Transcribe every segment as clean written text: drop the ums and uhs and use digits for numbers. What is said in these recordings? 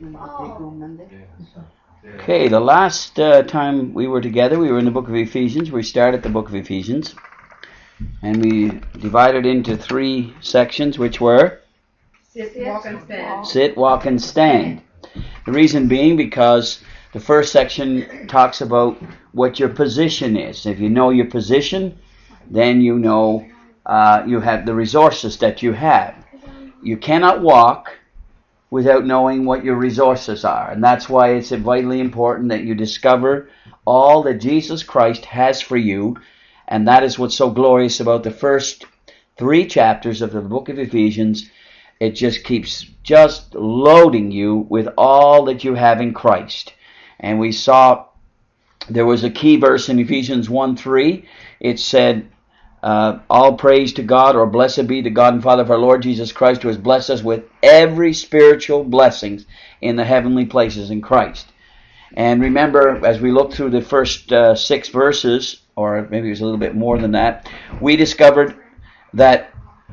Okay, the last time we were together, we were in the book of Ephesians. We started the book of Ephesians, and we divided into 3 sections, which were Sit, walk, and stand. Sit, walk, and stand. The reason being because the first section talks about what your position is. If you know your position, then you know you have the resources that you have. You cannot walk without knowing what your resources are. And that's why it's vitally important that you discover all that Jesus Christ has for you. And that is what's so glorious about the first 3 chapters of the book of Ephesians. It just keeps just loading you with all that you have in Christ. And we saw there was a key verse in Ephesians 1:3. It said, all praise to God, or blessed be the God and Father of our Lord Jesus Christ, who has blessed us with every spiritual blessings in the heavenly places in Christ. And remember, as we looked through the first 6 verses, or maybe it was a little bit more than that, we discovered that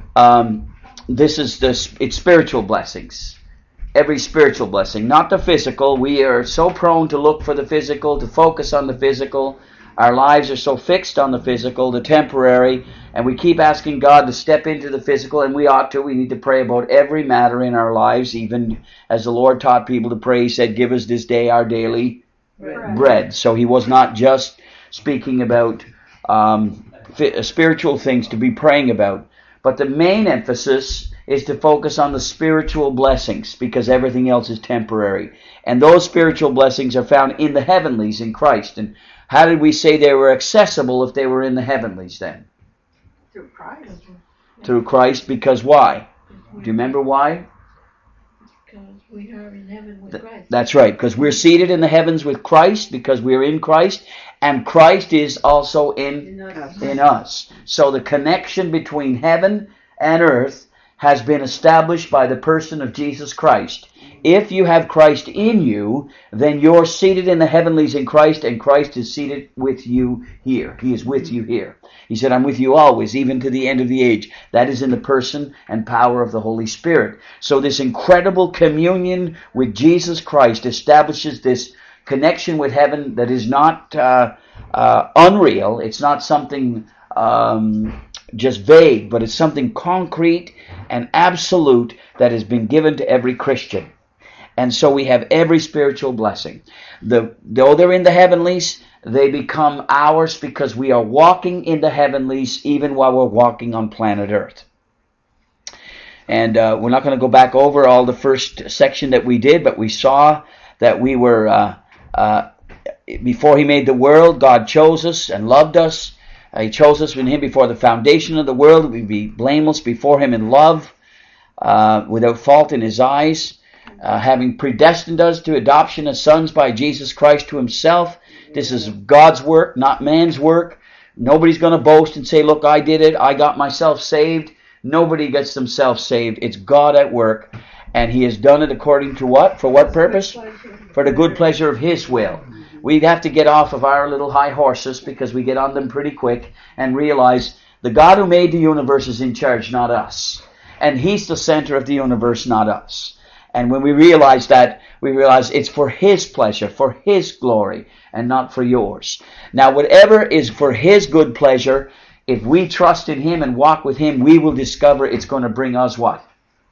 it's spiritual blessings. Every spiritual blessing, not the physical. We are so prone to look for the physical, to focus on the physical. Our lives are so fixed on the physical, the temporary, and we keep asking God to step into the physical, and we ought to. We need to pray about every matter in our lives, even as the Lord taught people to pray. He said, give us this day our daily bread. So he was not just speaking about spiritual things to be praying about, but the main emphasis is to focus on the spiritual blessings, because everything else is temporary. And those spiritual blessings are found in the heavenlies in Christ. And how did we say they were accessible if they were in the heavenlies then? Through Christ. Through Christ, because why? Do you remember why? Because we are in heaven with Christ. That's right, because we're seated in the heavens with Christ, because we're in Christ, and Christ is also in us. So the connection between heaven and earth has been established by the person of Jesus Christ. If you have Christ in you, then you're seated in the heavenlies in Christ, and Christ is seated with you here. He is with you here. He said, I'm with you always, even to the end of the age. That is in the person and power of the Holy Spirit. So this incredible communion with Jesus Christ establishes this connection with heaven that is not unreal. It's not something just vague, but it's something concrete and absolute that has been given to every Christian. And so we have every spiritual blessing. Though they're in the heavenlies, they become ours because we are walking in the heavenlies even while we're walking on planet Earth. And we're not going to go back over all the first section that we did, but we saw that we were, before he made the world, God chose us and loved us. He chose us in him before the foundation of the world, that we'd be blameless before him in love, without fault in his eyes, having predestined us to adoption as sons by Jesus Christ to himself. This is God's work, not man's work. Nobody's going to boast and say, look, I did it, I got myself saved. Nobody gets themselves saved. It's God at work, and he has done it according to what? For what purpose? For the good pleasure of his will. We'd have to get off of our little high horses, because we get on them pretty quick, and realize the God who made the universe is in charge, not us. And he's the center of the universe, not us. And when we realize that, we realize it's for his pleasure, for his glory, and not for yours. Now, whatever is for his good pleasure, if we trust in him and walk with him, we will discover it's going to bring us what?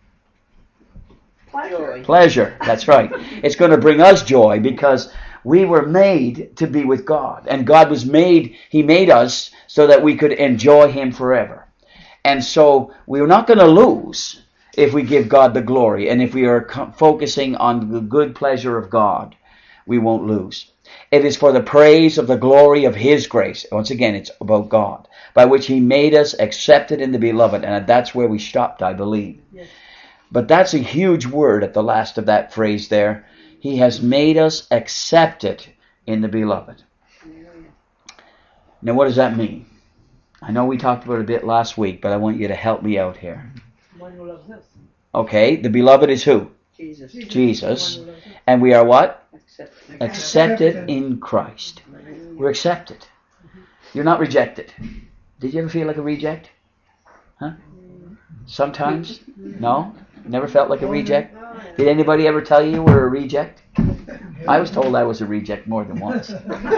Pleasure. That's right. It's going to bring us joy, because we were made to be with God. And God he made us so that we could enjoy him forever. And so we're not going to lose if we give God the glory. And if we are focusing on the good pleasure of God, we won't lose. It is for the praise of the glory of his grace. Once again, it's about God, by which he made us accepted in the beloved. And that's where we stopped, I believe. Yes. But that's a huge word at the last of that phrase there. He has made us accepted in the beloved. Now, what does that mean? I know we talked about it a bit last week, but I want you to help me out here. One who loves us. Okay, the beloved is who? Jesus. And we are what? Accepted in Christ. We're accepted. You're not rejected. Did you ever feel like a reject? Huh? Sometimes? No? Never felt like a reject? Did anybody ever tell you were a reject? I was told I was a reject more than once.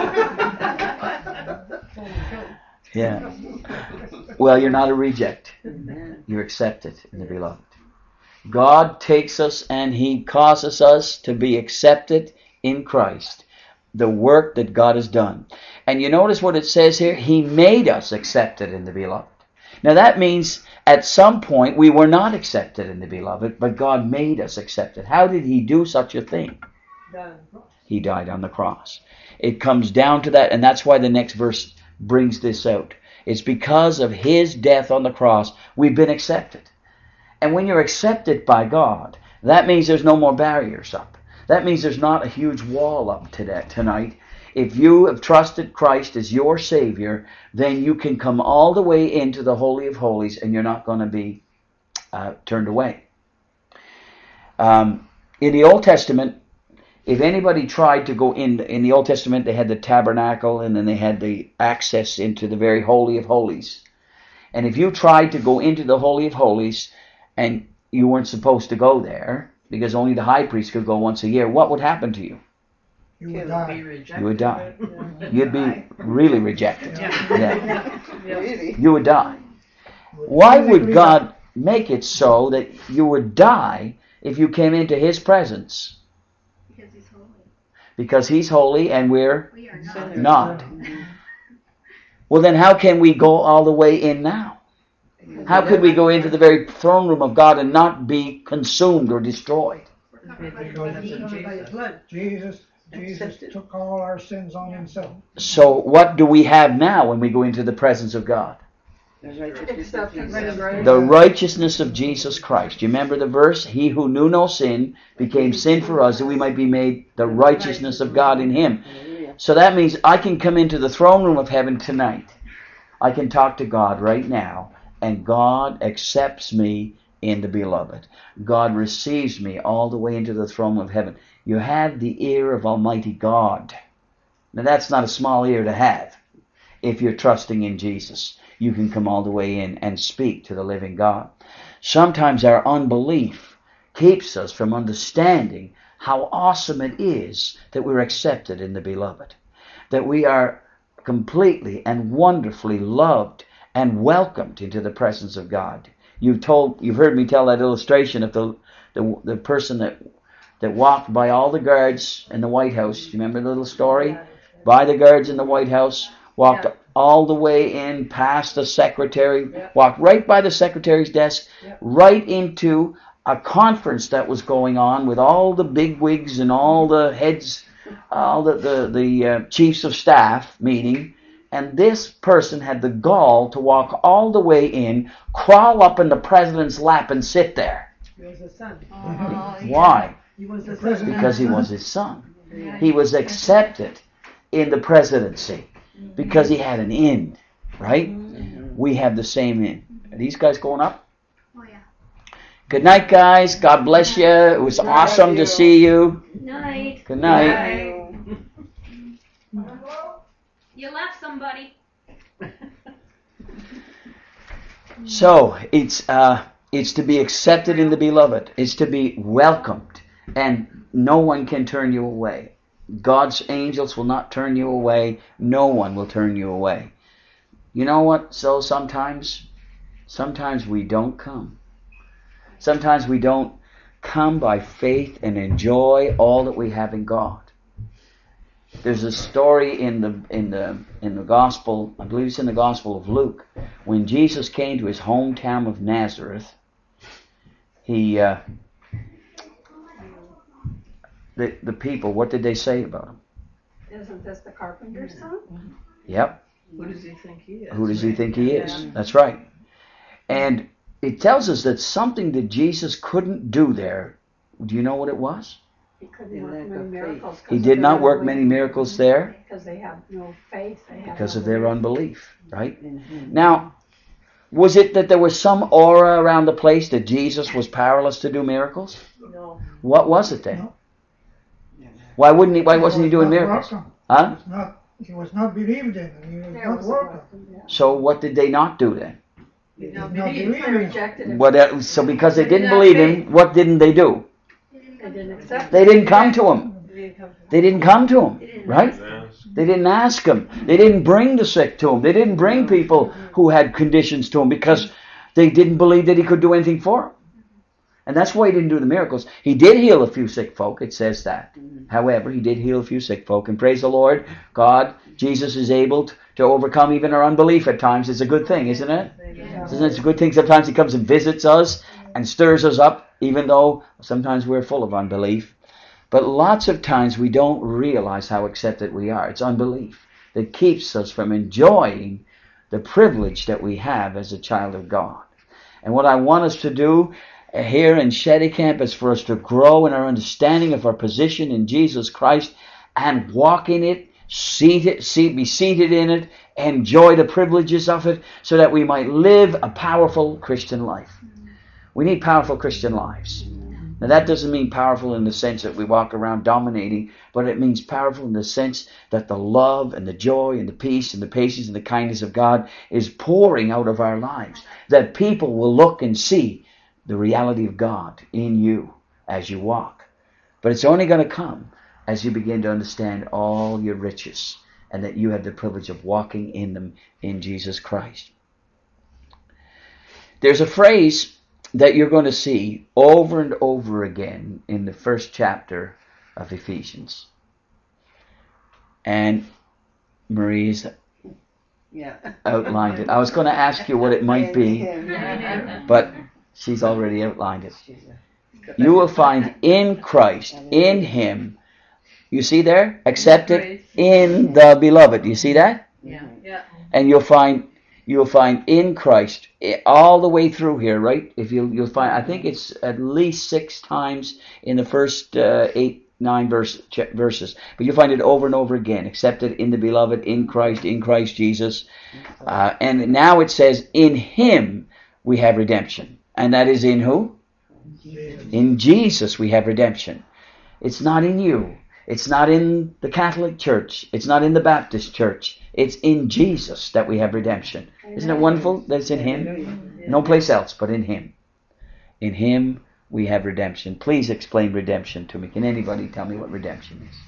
Yeah. Well, you're not a reject. You're accepted in the beloved. God takes us and He causes us to be accepted in Christ. The work that God has done. And you notice what it says here? He made us accepted in the beloved. Now that means at some point we were not accepted in the beloved, but God made us accepted. How did He do such a thing? He died on the cross. It comes down to that, and that's why the next verse brings this out. It's because of His death on the cross we've been accepted. And when you're accepted by God, that means there's no more barriers up. That means there's not a huge wall up tonight. If you have trusted Christ as your Savior, then you can come all the way into the Holy of Holies and you're not going to be turned away. In the Old Testament, if anybody tried to go in the Old Testament, they had the tabernacle and then they had the access into the very Holy of Holies. And if you tried to go into the Holy of Holies and you weren't supposed to go there, because only the high priest could go once a year, what would happen to you? You would die. You would die. You'd be really rejected. Yeah. You would die. Why would God make it so that you would die if you came into His presence? Because He's holy. Because He's holy and we are not. Well, then how can we go all the way in now? How could we go into the very throne room of God and not be consumed or destroyed? Jesus took all our sins on Himself. So what do we have now when we go into the presence of God? The righteousness of Jesus Christ. You remember the verse? He who knew no sin became sin for us that we might be made the righteousness of God in Him. So that means I can come into the throne room of heaven tonight. I can talk to God right now. And God accepts me in the beloved. God receives me all the way into the throne of heaven. You have the ear of Almighty God. Now that's not a small ear to have. If you're trusting in Jesus, you can come all the way in and speak to the living God. Sometimes our unbelief keeps us from understanding how awesome it is that we're accepted in the beloved. That we are completely and wonderfully loved and welcomed into the presence of God. You've heard me tell that illustration of the person that walked by all the guards in the White House. You remember the little story? By the guards in the White House, walked all the way in past the secretary, walked right by the secretary's desk, right into a conference that was going on with all the bigwigs and all the heads, all the chiefs of staff meeting. And this person had the gall to walk all the way in, crawl up in the president's lap and sit there. He was his son. Why? He was his son. Because he was his son. He was accepted in the presidency because he had an in, right? We have the same in. Are these guys going up? Oh, yeah. Good night, guys. God bless you. It was awesome to see you. Night. Good night. You left somebody. So it's to be accepted in the beloved. It's to be welcomed, and no one can turn you away. God's angels will not turn you away. No one will turn you away. You know what? So sometimes we don't come. Sometimes we don't come by faith and enjoy all that we have in God. There's a story in the gospel, I believe it's in the Gospel of Luke, when Jesus came to his hometown of Nazareth. The people, what did they say about him? Isn't this the carpenter's son? Yep. Who does he think he is? Who does he think he is? That's right. And it tells us that something that Jesus couldn't do there, do you know what it was? He couldn't work many miracles. He did not work many miracles there. Because they have no faith. Because of their unbelief, right? Now, was it that there was some aura around the place that Jesus was powerless to do miracles? No. What was it then? Why wasn't he doing miracles? Huh? He was not believed in, and he was not welcome. So what did they not do then? They rejected him. So because they didn't believe him, what didn't they do? They didn't accept They didn't come to him. They didn't come to him, right? They didn't ask him. They didn't bring the sick to him. They didn't bring people who had conditions to him because they didn't believe that he could do anything for them. And that's why he didn't do the miracles. He did heal a few sick folk, it says that. However, he did heal a few sick folk. And praise the Lord, God, Jesus is able to overcome even our unbelief at times. It's a good thing, isn't it? Isn't it a good thing? Sometimes he comes and visits us and stirs us up, even though sometimes we're full of unbelief. But lots of times we don't realize how accepted we are. It's unbelief that keeps us from enjoying the privilege that we have as a child of God. And what I want us to do here in Sheddy Camp is for us to grow in our understanding of our position in Jesus Christ and walk in it, be seated in it, enjoy the privileges of it, so that we might live a powerful Christian life. We need powerful Christian lives. Now that doesn't mean powerful in the sense that we walk around dominating, but it means powerful in the sense that the love and the joy and the peace and the patience and the kindness of God is pouring out of our lives. That people will look and see the reality of God in you as you walk. But it's only going to come as you begin to understand all your riches and that you have the privilege of walking in them in Jesus Christ. There's a phrase that you're going to see over and over again in the first chapter of Ephesians. And Marie's outlined it. I was going to ask you what it might be, but she's already outlined it. You will find in Christ, in Him, you see there? Accepted in the beloved. You see that? Yeah. And you'll find in Christ all the way through here, right? If you'll find, I think it's at least 6 times in the first 8, 9 verses, but you'll find it over and over again. Accepted in the beloved, in Christ Jesus, and now it says in Him we have redemption, and that is in who? In Jesus we have redemption. It's not in you. It's not in the Catholic Church. It's not in the Baptist Church. It's in Jesus that we have redemption. Isn't it wonderful that it's in Him? No place else but in Him. In Him we have redemption. Please explain redemption to me. Can anybody tell me what redemption is?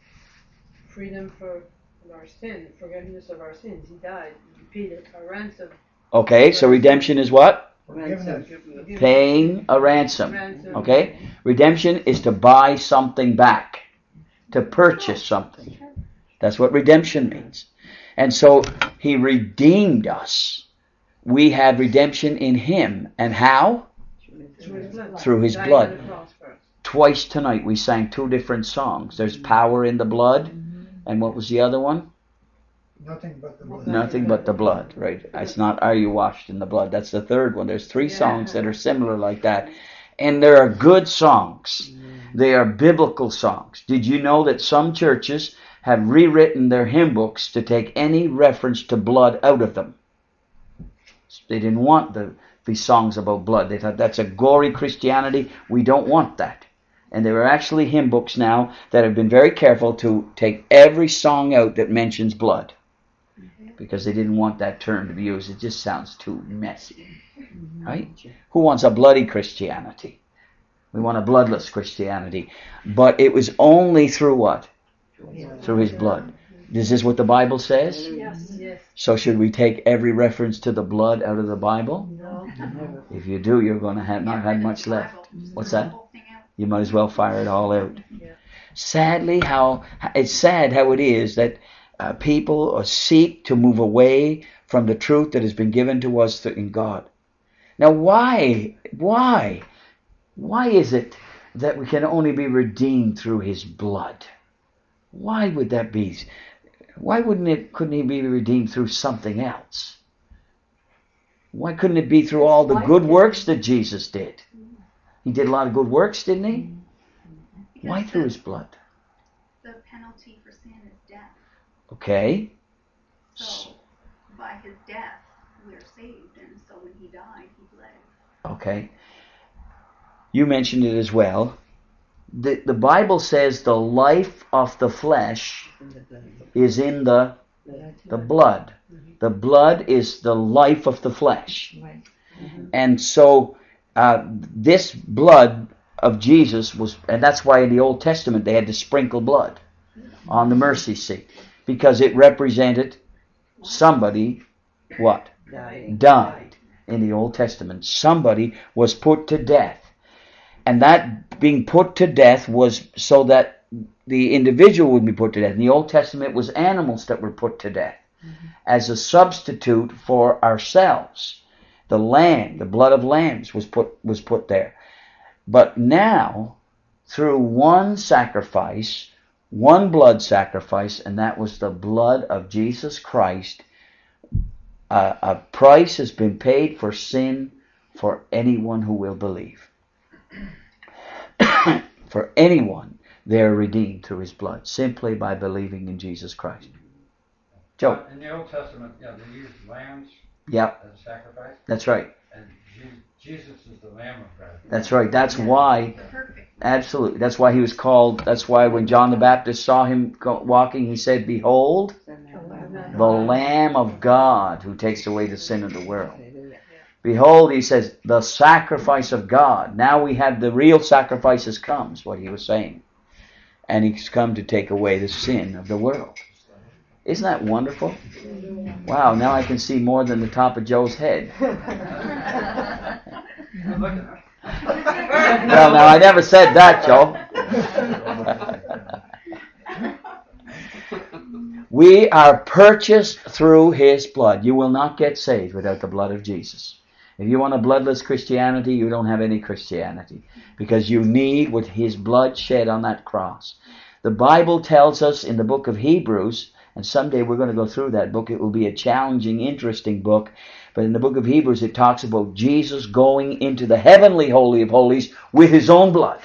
Freedom from our sin, forgiveness of our sins. He died. He paid a ransom. Okay, so redemption is what? Ransom. Paying a ransom. Okay? Redemption is to buy something back. To purchase something. That's what redemption means. And so He redeemed us. We have redemption in Him. And how? Through His blood. Twice tonight we sang 2 different songs. There's power in the blood. And what was the other one? Nothing but the blood. Nothing but the blood, right? It's not Are You Washed in the Blood. That's the third one. There's 3 songs that are similar like that. And there are good songs. They are biblical songs. Did you know that some churches have rewritten their hymn books to take any reference to blood out of them? They didn't want these songs about blood. They thought that's a gory Christianity. We don't want that. And there are actually hymn books now that have been very careful to take every song out that mentions blood. Because they didn't want that term to be used. It just sounds too messy. Right? Who wants a bloody Christianity? We want a bloodless Christianity. But it was only through what? Through His blood. Is this what the Bible says? Yes. So should we take every reference to the blood out of the Bible? No. If you do, you're going to not have much left. What's that? You might as well fire it all out. Sadly, it's sad how it is that people seek to move away from the truth that has been given to us in God. Now, why is it that we can only be redeemed through His blood? Why would that be? Why couldn't He be redeemed through something else? Why couldn't it be through all the good works that Jesus did? He did a lot of good works, didn't He? Why through His blood? The penalty for sin is death. Okay. So, by His death, we're saved. And so when He died, He bled. Okay. You mentioned it as well. The Bible says the life of the flesh is in the blood. The blood is the life of the flesh. Right. And so this blood of Jesus was, and that's why in the Old Testament they had to sprinkle blood on the mercy seat, because it represented somebody, what? Died. In the Old Testament. Somebody was put to death. And that being put to death was so that the individual would be put to death. In the Old Testament, it was animals that were put to death as a substitute for ourselves. The lamb, the blood of lambs was put there. But now, through one sacrifice, one blood sacrifice, and that was the blood of Jesus Christ, a price has been paid for sin for anyone who will believe. For anyone, they are redeemed through His blood, simply by believing in Jesus Christ. Joe? In the Old Testament, they used lambs Yep. as a sacrifice. That's right. And Jesus is the Lamb of God. That's right. That's why, Perfect. absolutely, that's why He was called, that's why when John the Baptist saw Him walking, he said, "Behold, the Lamb of God who takes away the sin of the world." Behold, he says, the sacrifice of God. Now we have the real sacrifice has come, is what he was saying. And He's come to take away the sin of the world. Isn't that wonderful? Wow, now I can see more than the top of Joe's head. Well, now I never said that, Joe. We are purchased through His blood. You will not get saved without the blood of Jesus. If you want a bloodless Christianity, you don't have any Christianity. Because you need what His blood shed on that cross. The Bible tells us in the book of Hebrews, and someday we're going to go through that book. It will be a challenging, interesting book. But in the book of Hebrews, it talks about Jesus going into the heavenly Holy of Holies with His own blood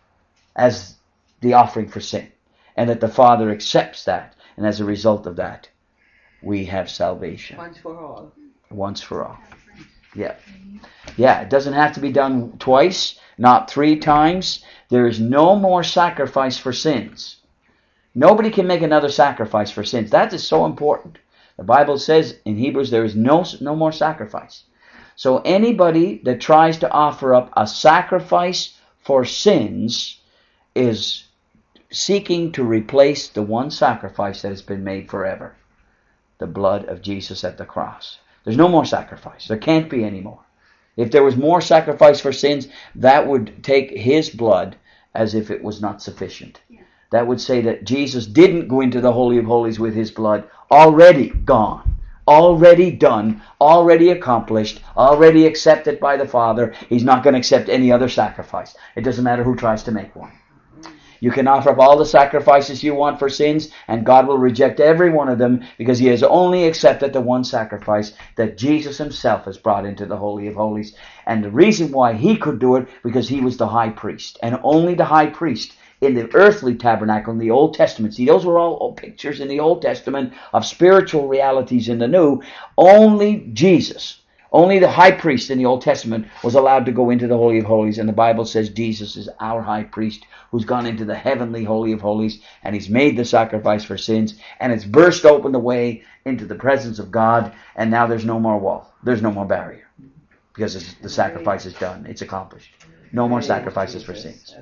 as the offering for sin. And that the Father accepts that. And as a result of that, we have salvation. Once for all. Once for all. Yeah. Yeah, it doesn't have to be done twice, not 3 times. There is no more sacrifice for sins. Nobody can make another sacrifice for sins. That is so important. The Bible says in Hebrews there is no more sacrifice. So anybody that tries to offer up a sacrifice for sins is seeking to replace the one sacrifice that has been made forever. The blood of Jesus at the cross. There's no more sacrifice. There can't be any more. If there was more sacrifice for sins, that would take His blood as if it was not sufficient. That would say that Jesus didn't go into the Holy of Holies with His blood already gone, already done, already accomplished, already accepted by the Father. He's not going to accept any other sacrifice. It doesn't matter who tries to make one. You can offer up all the sacrifices you want for sins, and God will reject every one of them because He has only accepted the one sacrifice that Jesus Himself has brought into the Holy of Holies. And the reason why He could do it, because He was the high priest, and only the high priest in the earthly tabernacle in the Old Testament. See, those were all pictures in the Old Testament of spiritual realities in the New. Only Jesus, only the high priest in the Old Testament was allowed to go into the Holy of Holies, and the Bible says Jesus is our high priest who's gone into the heavenly Holy of Holies, and He's made the sacrifice for sins, and it's burst open the way into the presence of God, and now there's no more wall. There's no more barrier because the sacrifice is done. It's accomplished. No more sacrifices for sins.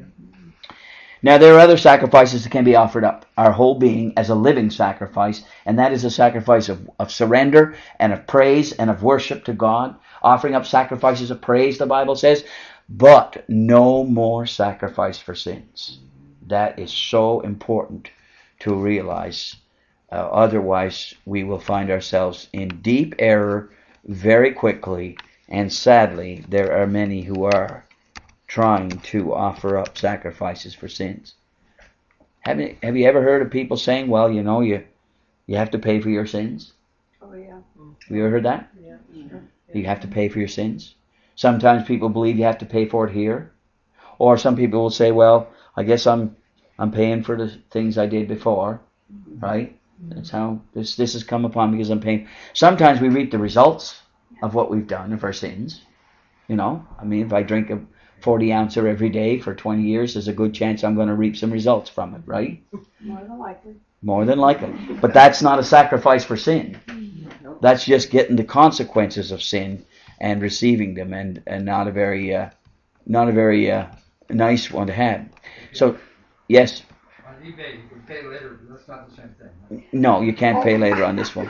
Now there are other sacrifices that can be offered up, our whole being as a living sacrifice, and that is a sacrifice of surrender and of praise and of worship to God. Offering up sacrifices of praise, the Bible says, but no more sacrifice for sins. That is so important to realize. Otherwise, we will find ourselves in deep error very quickly, and sadly, there are many who are trying to offer up sacrifices for sins. Have you ever heard of people saying, well, you know, you have to pay for your sins? Oh, yeah. Have you ever heard that? Yeah. You have to pay for your sins? Sometimes people believe you have to pay for it here. Or some people will say, well, I guess I'm paying for the things I did before. Right? That's how this has come upon me because I'm paying. Sometimes we reap the results of what we've done, of our sins. You know, I mean, if I drink a 40-ouncer every day for 20 years, there's a good chance I'm going to reap some results from it, right? More than likely. More than likely. But that's not a sacrifice for sin. That's just getting the consequences of sin and receiving them, and not a very a nice one to have. So, yes. On eBay, you can pay later, but that's not the same thing. No, you can't pay later on this one.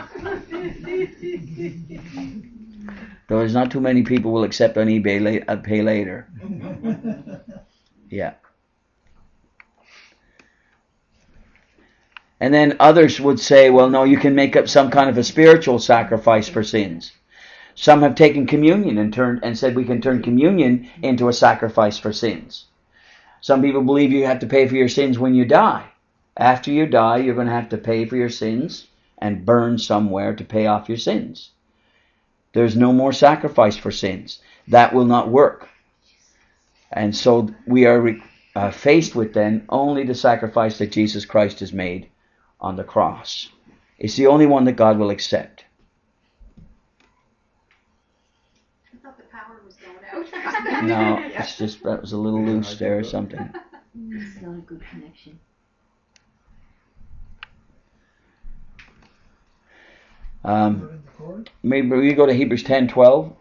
Though there's not too many people will accept on eBay pay later. Yeah. And then others would say, well, no, you can make up some kind of a spiritual sacrifice for sins. Some have taken communion and said we can turn communion into a sacrifice for sins. Some people believe you have to pay for your sins when you die. After you die, you're going to have to pay for your sins and burn somewhere to pay off your sins. There's no more sacrifice for sins. That will not work. And so we are faced with then only the sacrifice that Jesus Christ has made on the cross. It's the only one that God will accept. I thought the power was going out. No, it's just that was a little loose there or something. It's not a good connection. Maybe we go to Hebrews 10:12.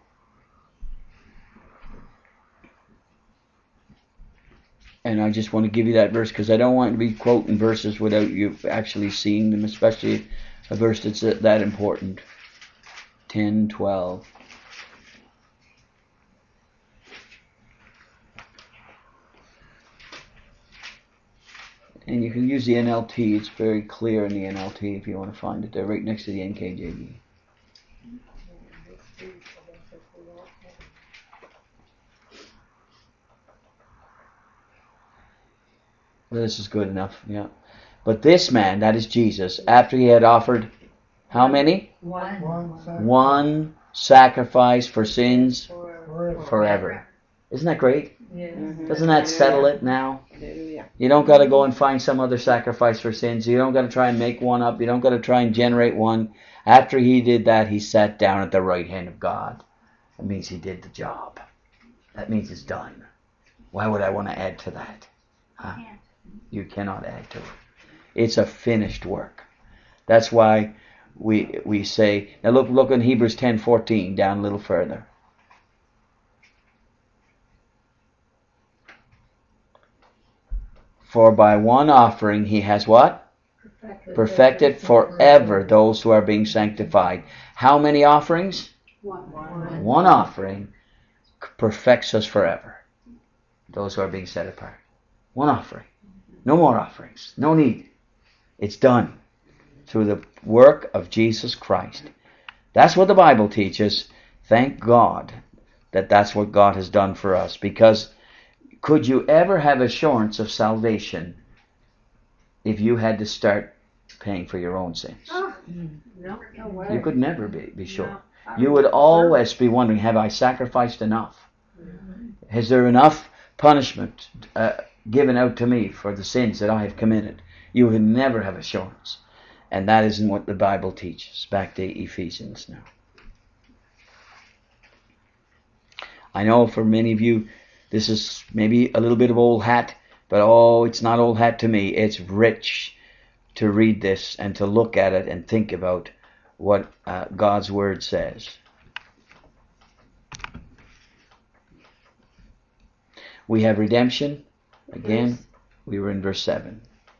And I just want to give you that verse because I don't want to be quoting verses without you actually seeing them, especially a verse that's that important. 10:12. And you can use the NLT. It's very clear in the NLT if you want to find it. They're right next to the NKJV. Well, this is good enough, yeah. But this man, that is Jesus, after he had offered how many? One sacrifice for sins forever. Isn't that great? Yeah. Doesn't that settle it now? You don't got to go and find some other sacrifice for sins. You don't got to try and make one up. You don't got to try and generate one. After he did that, he sat down at the right hand of God. That means he did the job. That means it's done. Why would I want to add to that? Huh? You cannot add to it. It's a finished work. That's why we say, now look in Hebrews 10:14, down a little further. For by one offering he has what? Perfected forever those who are being sanctified. How many offerings? One offering perfects us forever. Those who are being set apart. One offering. No more offerings. No need. It's done through the work of Jesus Christ. That's what the Bible teaches. Thank God that that's what God has done for us. Because could you ever have assurance of salvation if you had to start paying for your own sins? No. You could never be sure. You would always be wondering, have I sacrificed enough? Is there enough punishment given out to me for the sins that I have committed? You would never have assurance. And that isn't what the Bible teaches. Back to Ephesians now. I know for many of you, this is maybe a little bit of old hat, but it's not old hat to me. It's rich to read this and to look at it and think about what God's Word says. We have redemption. Again, we were in verse 7.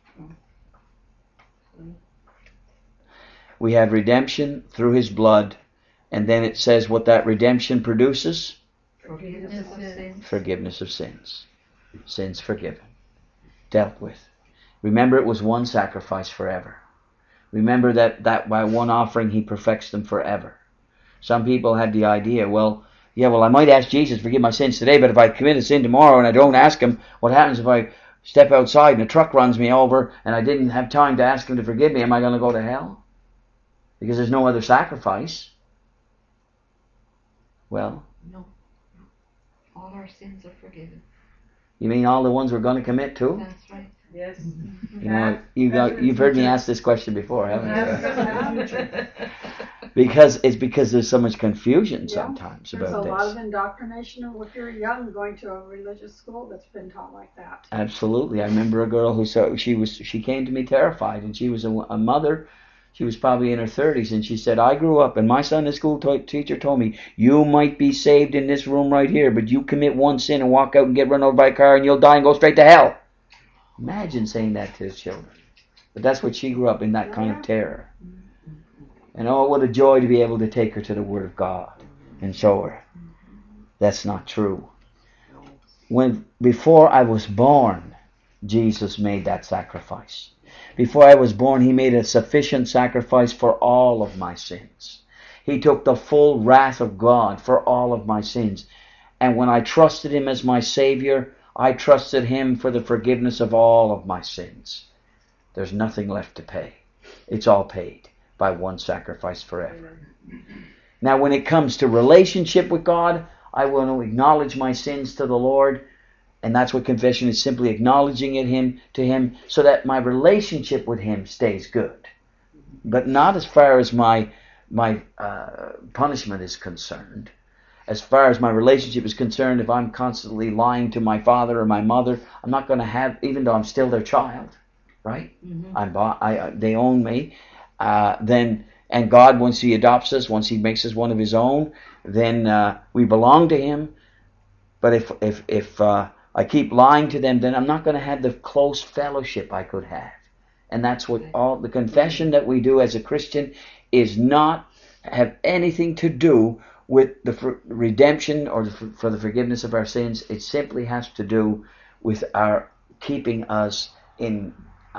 We have redemption through His blood, and then it says what that redemption produces. Forgiveness of sins. Sins forgiven. Dealt with. Remember, it was one sacrifice forever. Remember that by one offering He perfects them forever. Some people had the idea, I might ask Jesus to forgive my sins today, but if I commit a sin tomorrow and I don't ask Him, what happens if I step outside and a truck runs me over and I didn't have time to ask Him to forgive me? Am I going to go to hell? Because there's no other sacrifice. Well, No. All our sins are forgiven. you mean all the ones we're going to commit too? That's right. Yes. You know, you've heard me ask this question before, haven't you? Because there's so much confusion sometimes There's about a lot of this. indoctrination if you're young going to a religious school that's been taught like that. Absolutely. I remember a girl who she came to me terrified, and she was a mother She was probably in her 30s, and she said, I grew up, and my Sunday school teacher told me, you might be saved in this room right here, but you commit one sin and walk out and get run over by a car, and you'll die and go straight to hell. Imagine saying that to his children. But that's what she grew up in, that kind of terror. And oh, what a joy to be able to take her to the Word of God and show her. That's not true. Before I was born, Jesus made that sacrifice. Before I was born, He made a sufficient sacrifice for all of my sins. He took the full wrath of God for all of my sins. And when I trusted Him as my Savior, I trusted Him for the forgiveness of all of my sins. There's nothing left to pay. It's all paid by one sacrifice forever. Now, when it comes to relationship with God, I want to acknowledge my sins to the Lord. And that's what confession is, simply acknowledging to Him so that my relationship with Him stays good. But not as far as my punishment is concerned. As far as my relationship is concerned, if I'm constantly lying to my father or my mother, I'm not going to have, even though I'm still their child, right? Mm-hmm. They own me. And God, once He adopts us, once He makes us one of His own, then we belong to Him. But if I keep lying to them, then I'm not going to have the close fellowship I could have. And that's what all the confession that we do as a Christian is not have anything to do with the redemption or for the forgiveness of our sins. It simply has to do with our keeping us in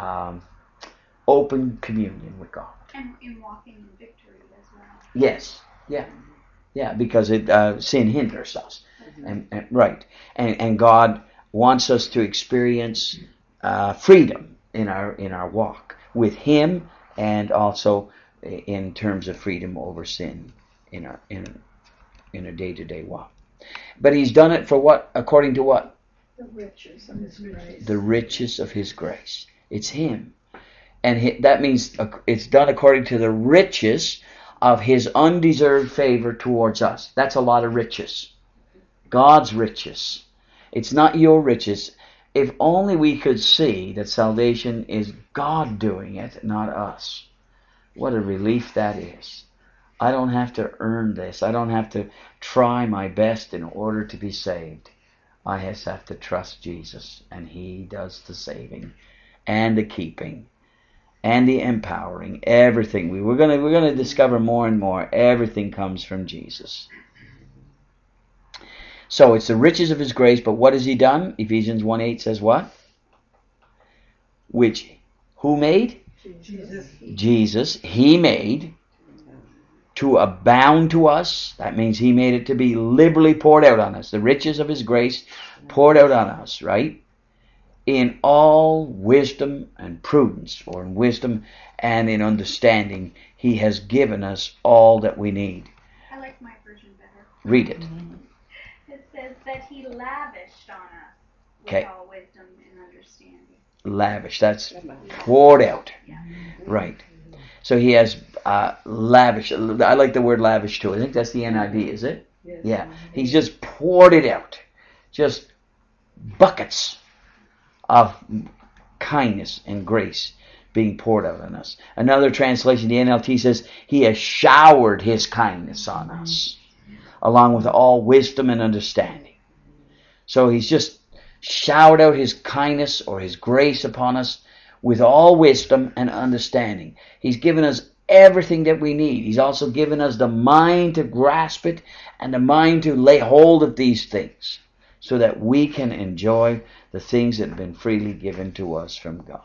open communion with God. And in walking in victory as well. Yes. Yeah, because sin hinders us. And right. And God wants us to experience freedom in our walk with Him, and also in terms of freedom over sin in a day-to-day walk. But He's done it for what? According to what? The riches of His grace. The riches of His grace. It's Him. And that means it's done according to the riches of His undeserved favor towards us. That's a lot of riches. God's riches. It's not your riches. If only we could see that salvation is God doing it, not us. What a relief that is. I don't have to earn this. I don't have to try my best in order to be saved. I just have to trust Jesus, and He does the saving and the keeping and the empowering. Everything. We're going to discover more and more. Everything comes from Jesus. So it's the riches of His grace, but what has He done? Ephesians 1:8 says what? Who made? Jesus. He made to abound to us. That means He made it to be liberally poured out on us. The riches of His grace poured out on us, right? In all wisdom and prudence, or in wisdom and in understanding, He has given us all that we need. I like my version better. Read it. It says that He lavished on us with Okay. all wisdom and understanding. Lavish. That's poured out. Yeah. Right. So He has lavish. I like the word lavish too. I think that's the NIV, is it? Yes. Yeah. He's just poured it out. Just buckets of kindness and grace being poured out on us. Another translation, the NLT, says He has showered His kindness on us, along with all wisdom and understanding. So He's just showered out His kindness or His grace upon us with all wisdom and understanding. He's given us everything that we need. He's also given us the mind to grasp it and the mind to lay hold of these things so that we can enjoy the things that have been freely given to us from God.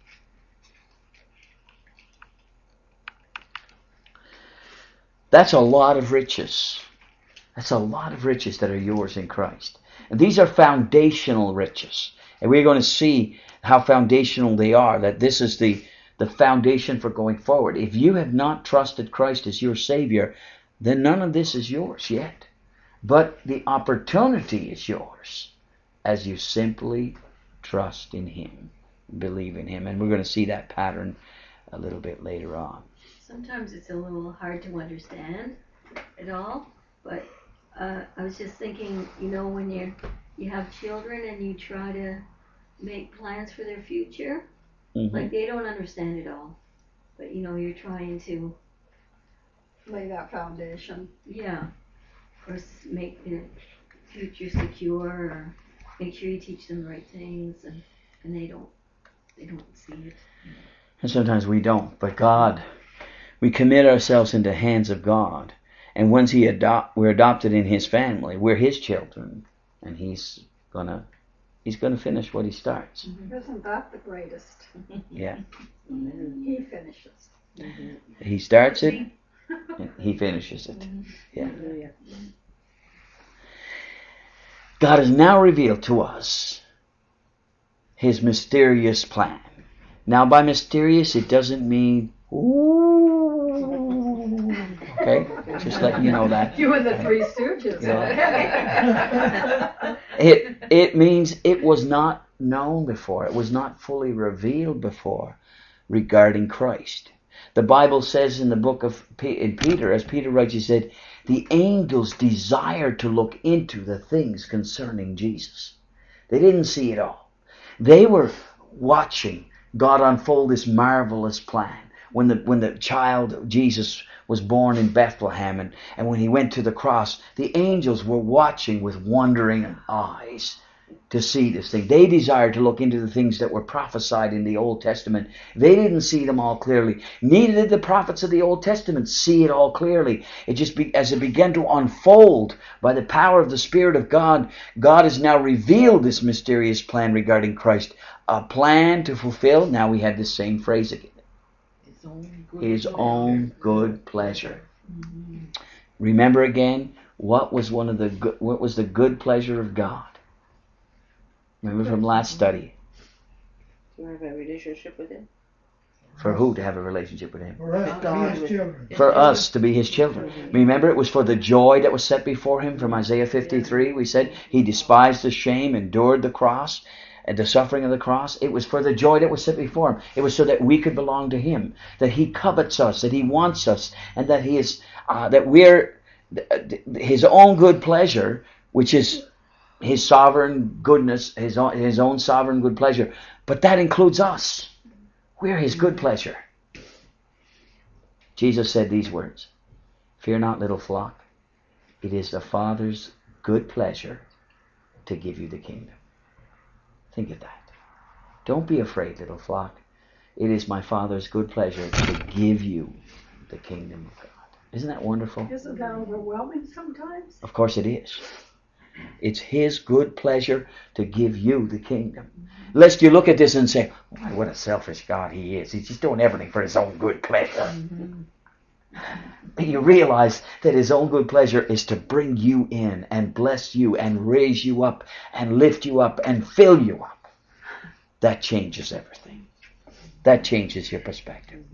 That's a lot of riches. That's a lot of riches that are yours in Christ. And these are foundational riches. And we're going to see how foundational they are, that this is the foundation for going forward. If you have not trusted Christ as your Savior, then none of this is yours yet. But the opportunity is yours as you simply trust in Him, believe in Him. And we're going to see that pattern a little bit later on. Sometimes it's a little hard to understand it all, but I was just thinking, when you have children and you try to make plans for their future, Mm-hmm. like they don't understand it all. but you're trying to, Lay that foundation. yeah, of course, make their future secure, or make sure you teach them the right things, and they don't see it. And sometimes we don't, but God, we commit ourselves into the hands of God, and once we're adopted in His family, we're His children, and He's gonna finish what He starts. Isn't that the greatest? Yeah. He finishes. He starts it, and He finishes it. Yeah. God has now revealed to us His mysterious plan. Now, by mysterious, it doesn't mean, ooh, okay? Just letting you know that. You and the Three Stooges. It means it was not known before. It was not fully revealed before regarding Christ. The Bible says in the book of Peter, as Peter writes, he said, the angels desired to look into the things concerning Jesus. They didn't see it all. They were watching God unfold this marvelous plan. When the child Jesus was born in Bethlehem, and when He went to the cross, the angels were watching with wondering eyes to see this thing. They desired to look into the things that were prophesied in the Old Testament. They didn't see them all clearly. Neither did the prophets of the Old Testament see it all clearly. It just as it began to unfold by the power of the Spirit of God, God has now revealed this mysterious plan regarding Christ. A plan to fulfill, now we have this same phrase again. His own good pleasure. Remember again, what was the good pleasure of God? Remember from last study. To have a relationship with Him. For who to have a relationship with Him? For us to be His children. For us to be His children. Remember, it was for the joy that was set before Him from Isaiah 53. We said He despised the shame, endured the cross, and the suffering of the cross. It was for the joy that was set before Him. It was so that we could belong to Him, that He covets us, that He wants us, and that He is that we're His own good pleasure, which is His sovereign goodness, His own sovereign good pleasure. But that includes us. We're His good pleasure. Jesus said these words, "Fear not, little flock. It is the Father's good pleasure to give you the kingdom." Think of that. Don't be afraid, little flock. It is my Father's good pleasure to give you the kingdom of God. Isn't that wonderful? Isn't that overwhelming sometimes? Of course it is. It's His good pleasure to give you the kingdom. Lest you look at this and say, "Why, what a selfish God He is. He's just doing everything for His own good pleasure." But you realize that His own good pleasure is to bring you in and bless you and raise you up and lift you up and fill you up. That changes everything. That changes your perspective.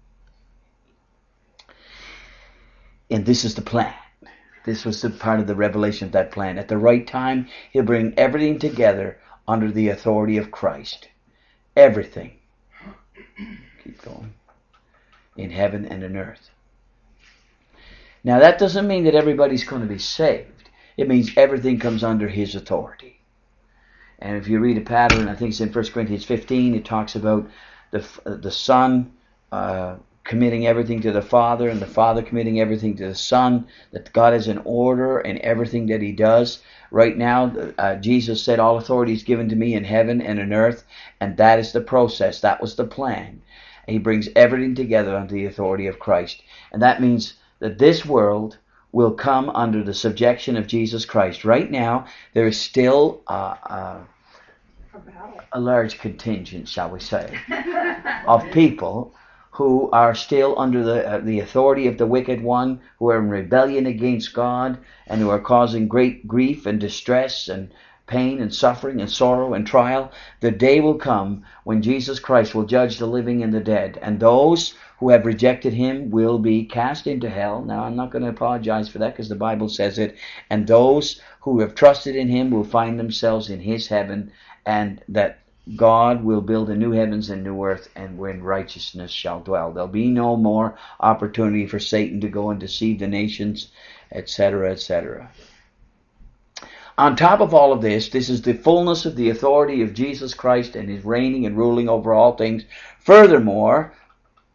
And this is the plan. This was the part of the revelation of that plan. At the right time, He'll bring everything together under the authority of Christ. Everything. Keep going. In heaven and in earth. Now that doesn't mean that everybody's going to be saved. It means everything comes under His authority. And if you read a pattern, I think it's in 1 Corinthians 15, it talks about the Son committing everything to the Father, and the Father committing everything to the Son, that God has an order in everything that He does. Right now, Jesus said, "All authority is given to me in heaven and in earth," and that is the process. That was the plan. He brings everything together under the authority of Christ. And that means that this world will come under the subjection of Jesus Christ. Right now, there is still a large contingent, shall we say, of people who are still under the authority of the wicked one, who are in rebellion against God, and who are causing great grief and distress and pain and suffering and sorrow and trial. The day will come when Jesus Christ will judge the living and the dead, and those who have rejected Him will be cast into hell. Now, I'm not going to apologize for that because the Bible says it. And those who have trusted in Him will find themselves in His heaven, and that God will build a new heavens and new earth, and wherein righteousness shall dwell. There'll be no more opportunity for Satan to go and deceive the nations, etc., etc. On top of all of this is the fullness of the authority of Jesus Christ and His reigning and ruling over all things. Furthermore,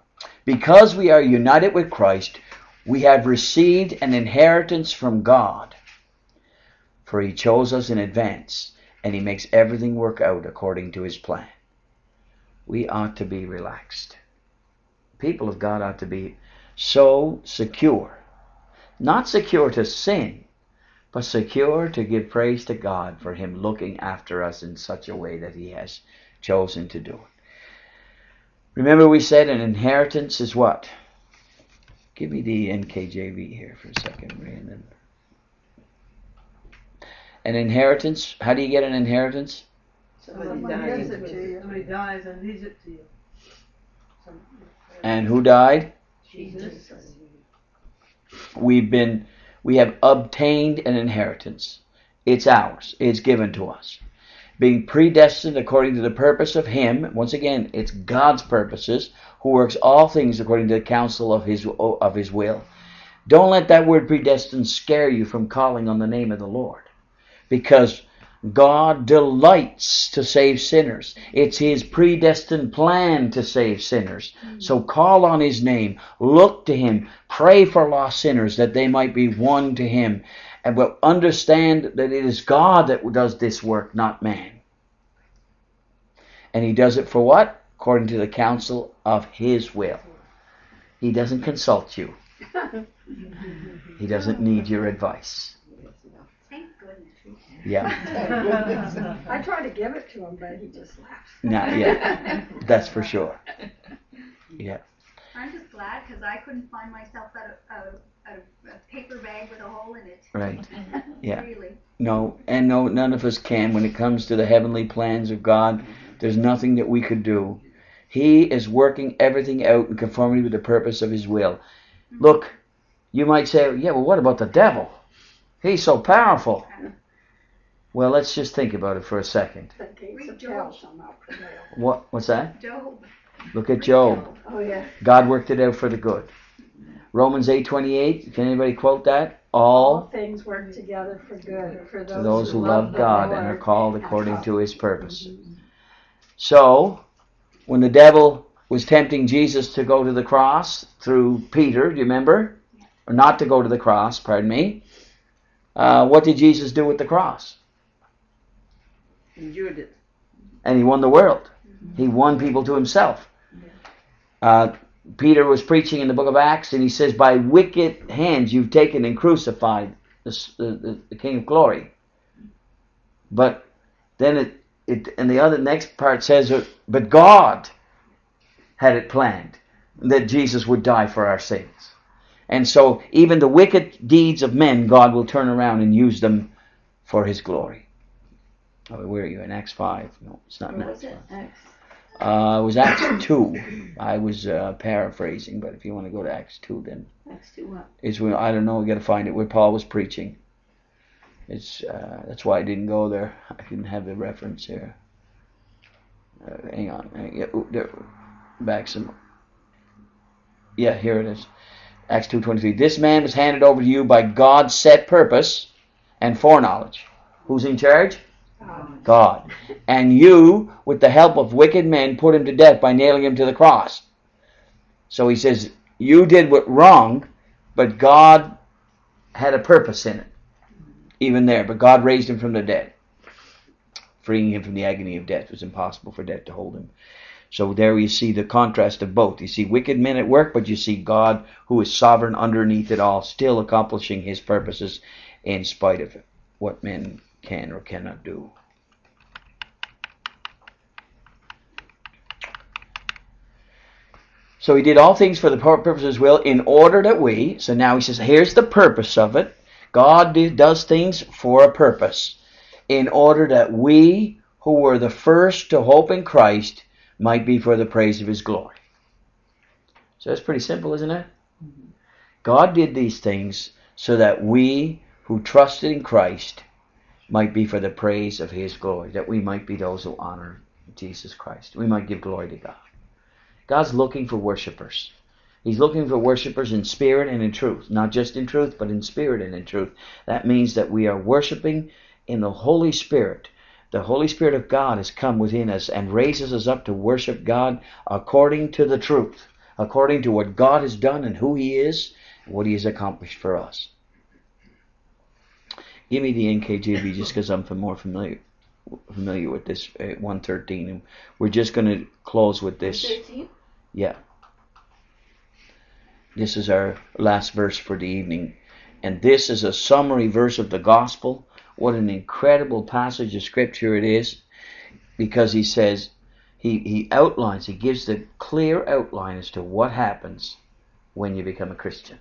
Because we are united with Christ, we have received an inheritance from God. For He chose us in advance, and He makes everything work out according to His plan. We ought to be relaxed. People of God ought to be so secure. Not secure to sin, but secure to give praise to God for Him looking after us in such a way that He has chosen to do it. Remember we said an inheritance is what? Give me the NKJV here for a second, Brandon. An inheritance, how do you get an inheritance? Somebody gives it to you. Somebody dies and leaves it to you. And who died? Jesus. We have obtained an inheritance. It's ours. It's given to us. Being predestined according to the purpose of Him. Once again, it's God's purposes, who works all things according to the counsel of His will. Don't let that word predestined scare you from calling on the name of the Lord. Because God delights to save sinners. It's His predestined plan to save sinners. So call on His name. Look to Him. Pray for lost sinners that they might be won to Him. And will understand that it is God that does this work, not man. And He does it for what? According to the counsel of His will. He doesn't consult you. He doesn't need your advice. Thank goodness. Yeah. I try to give it to him, but he just laughs. Yeah. That's for sure. Yeah. I'm just glad because I couldn't find myself a paper bag with a hole in it. Right. Yeah. Really. No, and no, none of us can. When it comes to the heavenly plans of God, there's nothing that we could do. He is working everything out in conformity with the purpose of His will. Look, you might say, yeah, well, what about the devil? He's so powerful. Well, let's just think about it for a second. The gates of hell shall not prevail. What's that? Job. Look at Job. Oh, yeah. God worked it out for the good. Romans 8:28. Can anybody quote that? All things work together for good for to those who love the God Lord and are called according to His purpose. So, when the devil was tempting Jesus to go to the cross through Peter, do you remember? Or not to go to the cross, pardon me. What did Jesus do with the cross? Endured it. And He won the world. He won people to Himself. Peter was preaching in the book of Acts, and he says, by wicked hands you've taken and crucified the King of Glory. But then the next part says, but God had it planned that Jesus would die for our sins. And so even the wicked deeds of men, God will turn around and use them for His glory. Oh, where are you? In Acts 5? No, it's not in Acts 5. It was Acts 2. I was paraphrasing, but if you want to go to Acts 2, then Acts 2 what? it's where, I don't know, we got to find it where Paul was preaching. It's that's why I didn't go there. I didn't have the reference here. Hang on, there, back some. Yeah, here it is. Acts 2:23. This man was handed over to you by God's set purpose and foreknowledge. Who's in charge? God. And you, with the help of wicked men, put Him to death by nailing Him to the cross. So he says, you did what wrong, but God had a purpose in it. Even there. But God raised Him from the dead. Freeing Him from the agony of death. It was impossible for death to hold Him. So there you see the contrast of both. You see wicked men at work, but you see God, who is sovereign underneath it all, still accomplishing His purposes in spite of what men can or cannot do. So He did all things for the purpose of His will in order that we, so now He says, here's the purpose of it. God does things for a purpose. In order that we, who were the first to hope in Christ, might be for the praise of His glory. So that's pretty simple, isn't it? God did these things so that we who trusted in Christ might be for the praise of His glory, that we might be those who honor Jesus Christ. We might give glory to God. God's looking for worshipers. He's looking for worshipers in spirit and in truth. Not just in truth, but in spirit and in truth. That means that we are worshiping in the Holy Spirit. The Holy Spirit of God has come within us and raises us up to worship God according to the truth. according to what God has done and who He is and what He has accomplished for us. Give me the NKJV just because I'm more familiar with this 113, and we're just going to close with this. 13? Yeah. This is our last verse for the evening, and this is a summary verse of the gospel. What an incredible passage of scripture it is, because he says, he outlines, he gives the clear outline as to what happens when you become a Christian.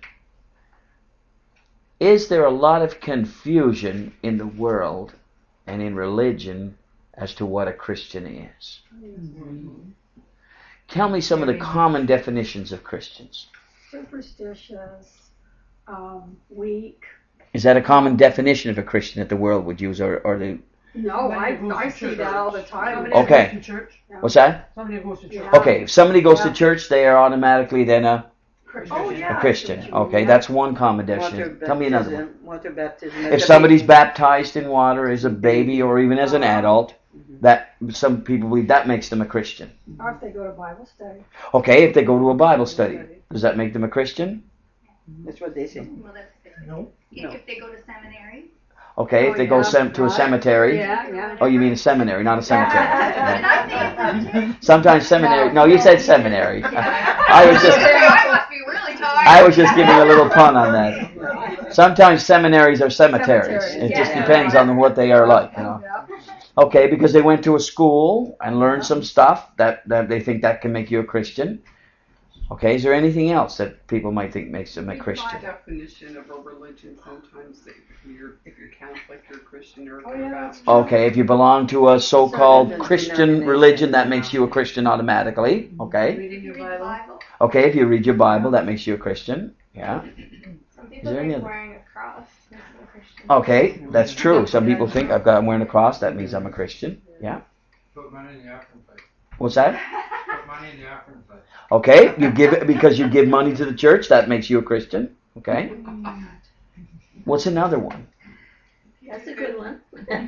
Is there a lot of confusion in the world and in religion as to what a Christian is? Mm-hmm. Tell me some of the common definitions of Christians. Superstitious, weak. Is that a common definition of a Christian that the world would use, or the... No, I see that all the time. Okay. Goes to church. What's that? Somebody goes to church. Yeah. Okay, if somebody goes to church, they are automatically then a Yeah. Christian. Okay, that's one common definition. Tell me another one. Water baptism. If somebody's baptized in water as a baby or even as an adult, that some people believe that makes them a Christian. Or if they go to Bible study. Okay, if they go to a Bible study, does that make them a Christian? That's what they say. Well, that's different. No. If they go to seminary. Okay, if they go to a cemetery. Yeah. Oh, you mean a seminary, not a cemetery. Did I say something? Sometimes seminary. No, you said seminary. I was just. I must be really tired. I was just giving a little pun on that. Sometimes seminaries are cemeteries. It just depends on what they are like, you know. Okay, because they went to a school and learned some stuff that they think that can make you a Christian. Okay, is there anything else that people might think makes them a Christian? Definition of a religion sometimes if you're Catholic, you're Christian, or if Oh, you're yeah, Baptist. Okay, if you belong to a so-called Christian religion, that makes you a Christian automatically. Okay. Reading your Bible. Okay, if you read your Bible, that makes you a Christian. Yeah. Some Is people there any think other? wearing a cross makes them a Christian. Okay, that's true. Some people think I'm wearing a cross, that means I'm a Christian. Yeah. Put money in the offering plate. What's that? Put money in the offering plate. Okay, you give it because you give money to the church, that makes you a Christian. Okay. What's another one? That's a good one.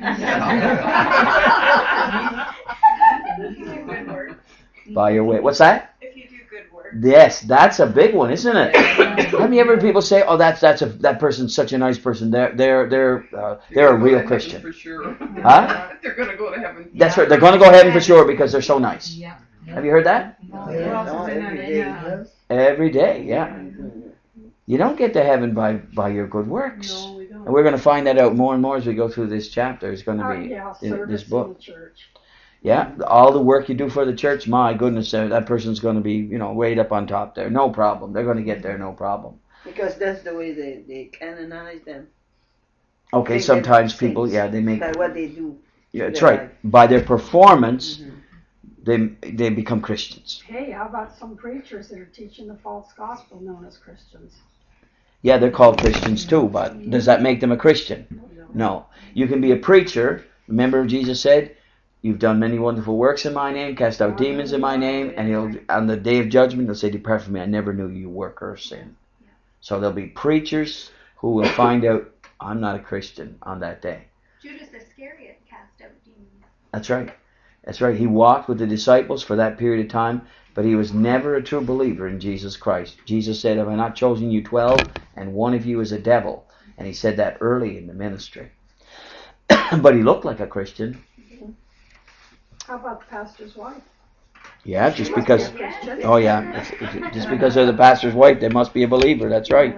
By your way. What's that? If you do good work. Yes, that's a big one, isn't it? Have you ever heard people say, "Oh, that person's such a nice person. They're a real Christian." For sure. Huh? They're going to go to heaven. That's right. They're going to go to heaven for sure because they're so nice. Yeah. Have you heard that? Yeah. Every day, yeah. You don't get to heaven by your good works. No, we don't. And we're going to find that out more and more as we go through this chapter. It's going to be in Service this in book. the church. Yeah, all the work you do for the church, my goodness, that person's going to be, right up on top there. No problem. They're going to get there, no problem. Because that's the way they canonize them. Okay, They sometimes get people, saints they make... by what they do. Yeah, that's their right. life. By their performance, they become Christians. Hey, how about some preachers that are teaching the false gospel known as Christians? Yeah, they're called Christians too, but does that make them a Christian? No. You can be a preacher. Remember Jesus said, "You've done many wonderful works in my name, cast out demons in my name," and on the day of judgment, he'll say, "Depart from me, I never knew you, worker of sin." So there'll be preachers who will find out, I'm not a Christian on that day. Judas Iscariot cast out demons. That's right. That's right. He walked with the disciples for that period of time, but he was never a true believer in Jesus Christ. Jesus said, "Have I not chosen you 12, and one of you is a devil?" And he said that early in the ministry. But he looked like a Christian. How about the pastor's wife? Yeah, just because... Christian. Oh yeah, just because they're the pastor's wife, they must be a believer. That's right.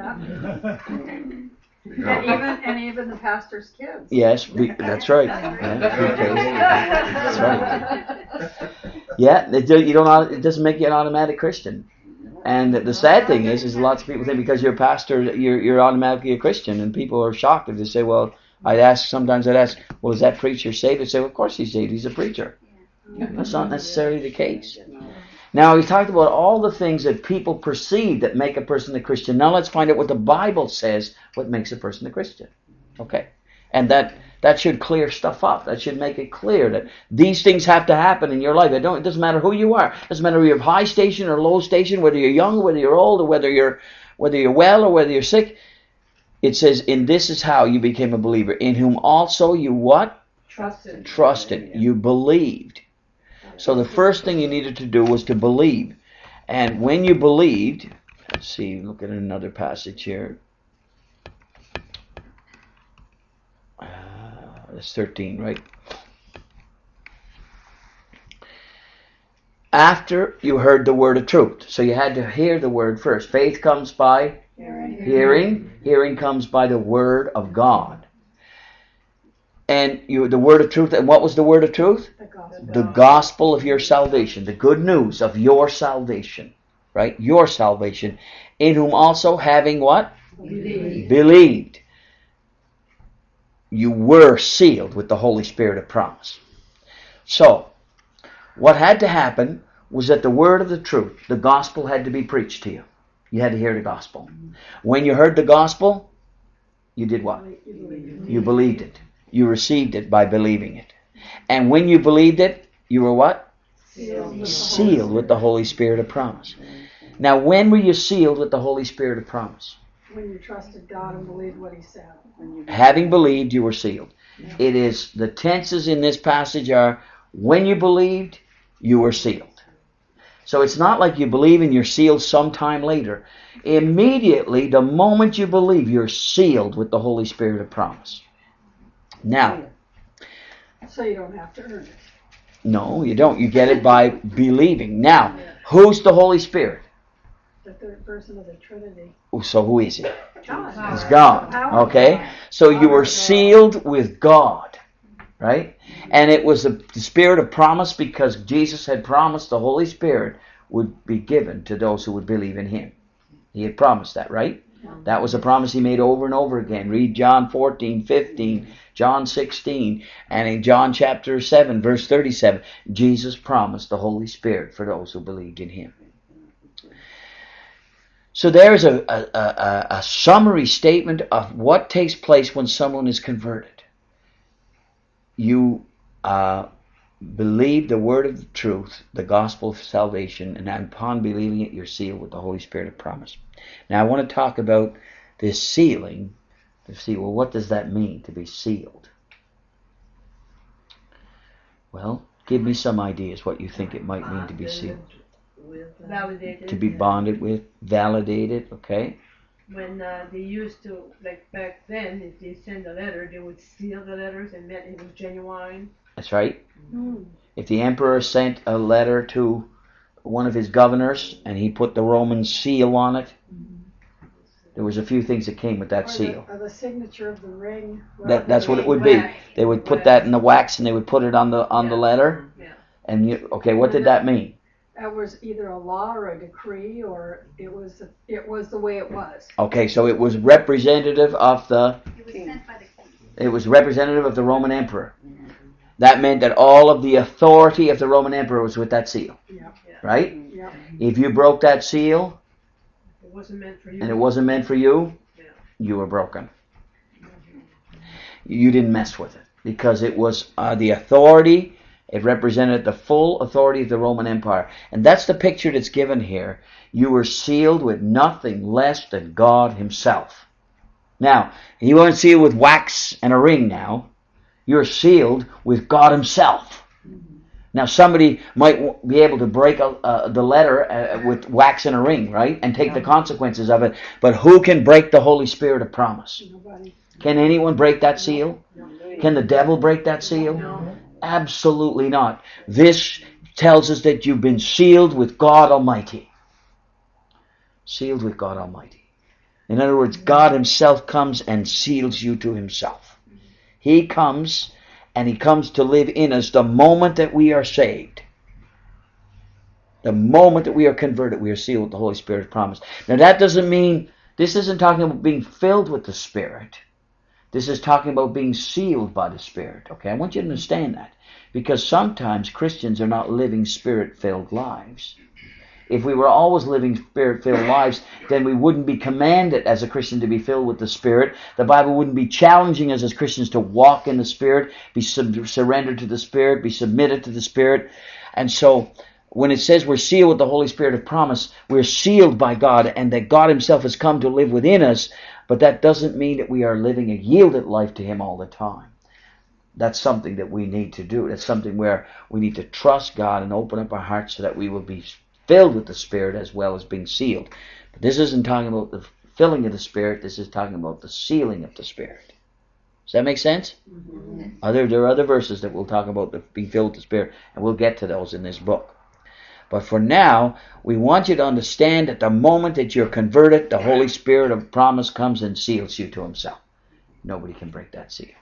And even the pastor's kids. Yes, that's right. Yeah, that's right. Yeah, it doesn't make you an automatic Christian. And the sad thing is lots of people think because you're a pastor, you're automatically a Christian, and people are shocked if they say, "Well," sometimes I'd ask, "Well, is that preacher saved?" They say, "Well, of course he's saved. He's a preacher." That's not necessarily the case. Now, he talked about all the things that people perceive that make a person a Christian. Now let's find out what the Bible says, what makes a person a Christian. Okay? And that should clear stuff up. That should make it clear that these things have to happen in your life. It doesn't matter who you are. It doesn't matter whether you're high station or low station, whether you're young, whether you're old, or whether you're well or whether you're sick. It says, "In this is how you became a believer, in whom also you" what? Trusted. You believed. So the first thing you needed to do was to believe. And when you believed, let's see, look at another passage here. That's 13, right? After you heard the word of truth. So you had to hear the word first. Faith comes by hearing. Hearing comes by the word of God. And the word of truth. And what was the word of truth? The gospel of your salvation. The good news of your salvation. Right? Your salvation. In whom also having what? Believed. You were sealed with the Holy Spirit of promise. So, what had to happen was that the word of the truth, the gospel, had to be preached to you. You had to hear the gospel. When you heard the gospel, you did what? You believed it. You received it by believing it. And when you believed it, you were what? Sealed with the Holy Spirit of promise. Now, when were you sealed with the Holy Spirit of promise? When you trusted God and believed what He said. Having believed, you were sealed. It is, the tenses in this passage are, when you believed, you were sealed. So it's not like you believe and you're sealed sometime later. Immediately, the moment you believe, you're sealed with the Holy Spirit of promise. Now, so you don't have to earn it. No, you don't. You get it by believing. Now, who's the Holy Spirit? The third person of the Trinity. So who is he? God. It's God. Okay? So you were sealed with God. Right? And it was the Spirit of promise because Jesus had promised the Holy Spirit would be given to those who would believe in Him. He had promised that, right? That was a promise He made over and over again. Read John 14, 15, John 16, and in John chapter 7, verse 37, Jesus promised the Holy Spirit for those who believed in Him. So there's a summary statement of what takes place when someone is converted. You believe the word of the truth, the gospel of salvation, and upon believing it, you're sealed with the Holy Spirit of promise. Now I want to talk about this sealing. To see, well, what does that mean to be sealed? Well, give me some ideas what you think it might mean to be sealed. Validated. To be bonded with, validated, okay? When they used to, like back then, if they send a letter, they would seal the letters and meant it was genuine. That's right. If the emperor sent a letter to one of his governors and he put the Roman seal on it, there was a few things that came with that seal. Or the signature of the ring. That's what it would be. They would put that in the wax and they would put it on the letter. Yeah. And okay, what did that mean? That was either a law or a decree, or it was the way it was. Okay, so it was representative of the. It was sent by the king. It was representative of the Roman emperor. That meant that all of the authority of the Roman emperor was with that seal. Yep. Right? Yep. If you broke that seal, It wasn't meant for you. and it wasn't meant for you, Yeah. you were broken. You didn't mess with it because it was the authority. It represented the full authority of the Roman Empire. And that's the picture that's given here. You were sealed with nothing less than God Himself. Now, you weren't sealed with wax and a ring now. You're sealed with God Himself. Now, somebody might be able to break the letter with wax and a ring, right? And take the consequences of it. But who can break the Holy Spirit of promise? Nobody. Can anyone break that seal? Can the devil break that seal? No. Absolutely not. This tells us that you've been sealed with God Almighty. Sealed with God Almighty. In other words, God Himself comes and seals you to Himself. He comes, and He comes to live in us the moment that we are saved. The moment that we are converted, we are sealed with the Holy Spirit of promise. Now that doesn't mean, this isn't talking about being filled with the Spirit. This is talking about being sealed by the Spirit. Okay, I want you to understand that. Because sometimes Christians are not living Spirit-filled lives. If we were always living Spirit-filled lives, then we wouldn't be commanded as a Christian to be filled with the Spirit. The Bible wouldn't be challenging us as Christians to walk in the Spirit, be surrendered to the Spirit, be submitted to the Spirit. And so, when it says we're sealed with the Holy Spirit of promise, we're sealed by God, and that God Himself has come to live within us. But that doesn't mean that we are living a yielded life to Him all the time. That's something that we need to do. That's something where we need to trust God and open up our hearts so that we will be filled with the Spirit as well as being sealed. But this isn't talking about the filling of the Spirit. This is talking about the sealing of the Spirit. Does that make sense? Mm-hmm. There are other verses that we'll talk about being filled with the Spirit, and we'll get to those in this book. But for now, we want you to understand that the moment that you're converted, the Holy Spirit of promise comes and seals you to Himself. Nobody can break that seal.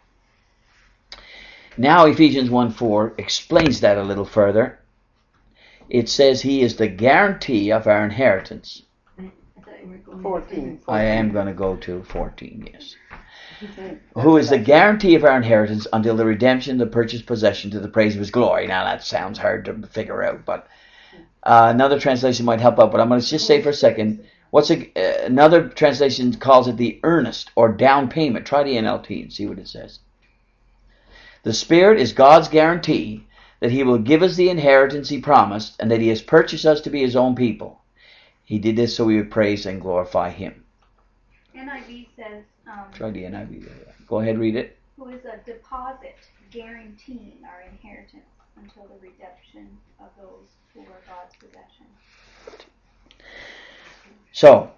Now Ephesians 1:4 explains that a little further. It says He is the guarantee of our inheritance. I thought you were going 14. I am going to go to 14, yes. Who is the guarantee of our inheritance until the redemption, the purchased possession to the praise of His glory. Now that sounds hard to figure out, but another translation might help out. But I'm going to just say for a second, another translation calls it the earnest or down payment. Try the NLT and see what it says. The Spirit is God's guarantee that He will give us the inheritance He promised and that He has purchased us to be His own people. He did this so we would praise and glorify Him. NIV says, Try the NIV. Go ahead, read it. who is a deposit guaranteeing our inheritance until the redemption of those who are God's possession. So,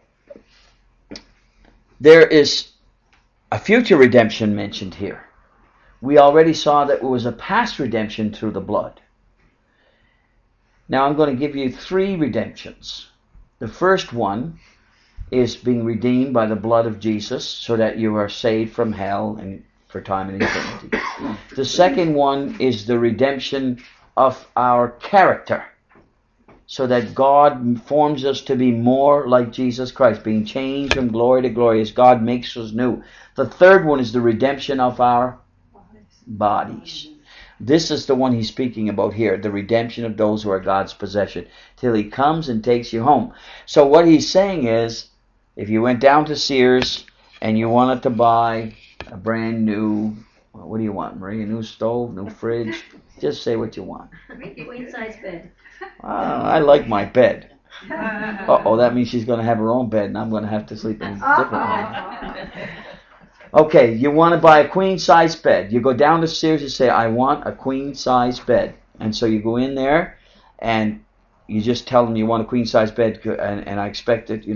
there is a future redemption mentioned here. We already saw that it was a past redemption through the blood. Now I'm going to give you 3 redemptions. The first one is being redeemed by the blood of Jesus so that you are saved from hell and for time and eternity. The second one is the redemption of our character so that God forms us to be more like Jesus Christ, being changed from glory to glory as God makes us new. The third one is the redemption of our bodies. This is the one he's speaking about here, the redemption of those who are God's possession, till He comes and takes you home. So what he's saying is, if you went down to Sears and you wanted to buy a brand new, what do you want, Marie? A new stove, new fridge? Just say what you want. Queen size bed. I like my bed. Uh-oh, that means she's going to have her own bed and I'm going to have to sleep in a different one. Okay, you want to buy a queen-size bed. You go down to Sears and say, I want a queen-size bed. And so you go in there and you just tell them you want a queen-size bed and I expect it,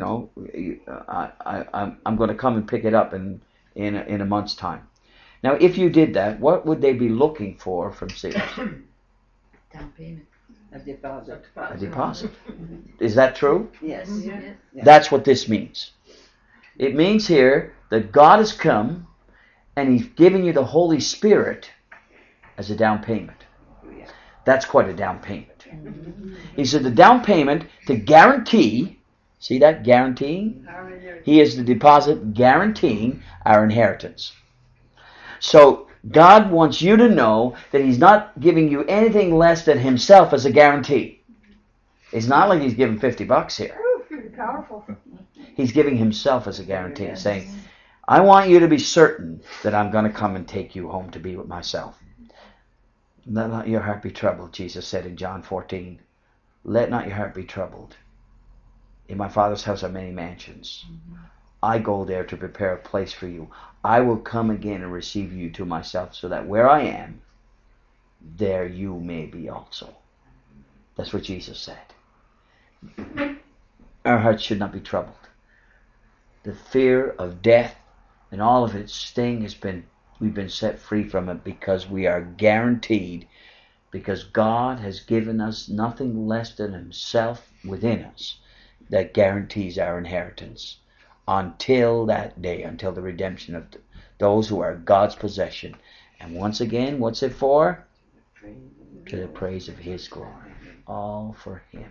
I'm going to come and pick it up in a month's time. Now, if you did that, what would they be looking for from Sears? Down payment. A deposit. A deposit. Is that true? Yes. Yes. That's what this means. It means here that God has come and He's given you the Holy Spirit as a down payment. That's quite a down payment. He said the down payment to guarantee, see that, guaranteeing? He is the deposit guaranteeing our inheritance. So God wants you to know that He's not giving you anything less than Himself as a guarantee. It's not like He's giving $50 here. Pretty powerful. He's giving Himself as a guarantee, saying, I want you to be certain that I'm going to come and take you home to be with myself. Let not your heart be troubled, Jesus said in John 14. Let not your heart be troubled. In my Father's house are many mansions. I go there to prepare a place for you. I will come again and receive you to myself so that where I am, there you may be also. That's what Jesus said. Our hearts should not be troubled. The fear of death and all of its sting we've been set free from it because we are guaranteed, because God has given us nothing less than Himself within us that guarantees our inheritance until that day, until the redemption of those who are God's possession. And once again, what's it for? To the praise of His glory. All for Him.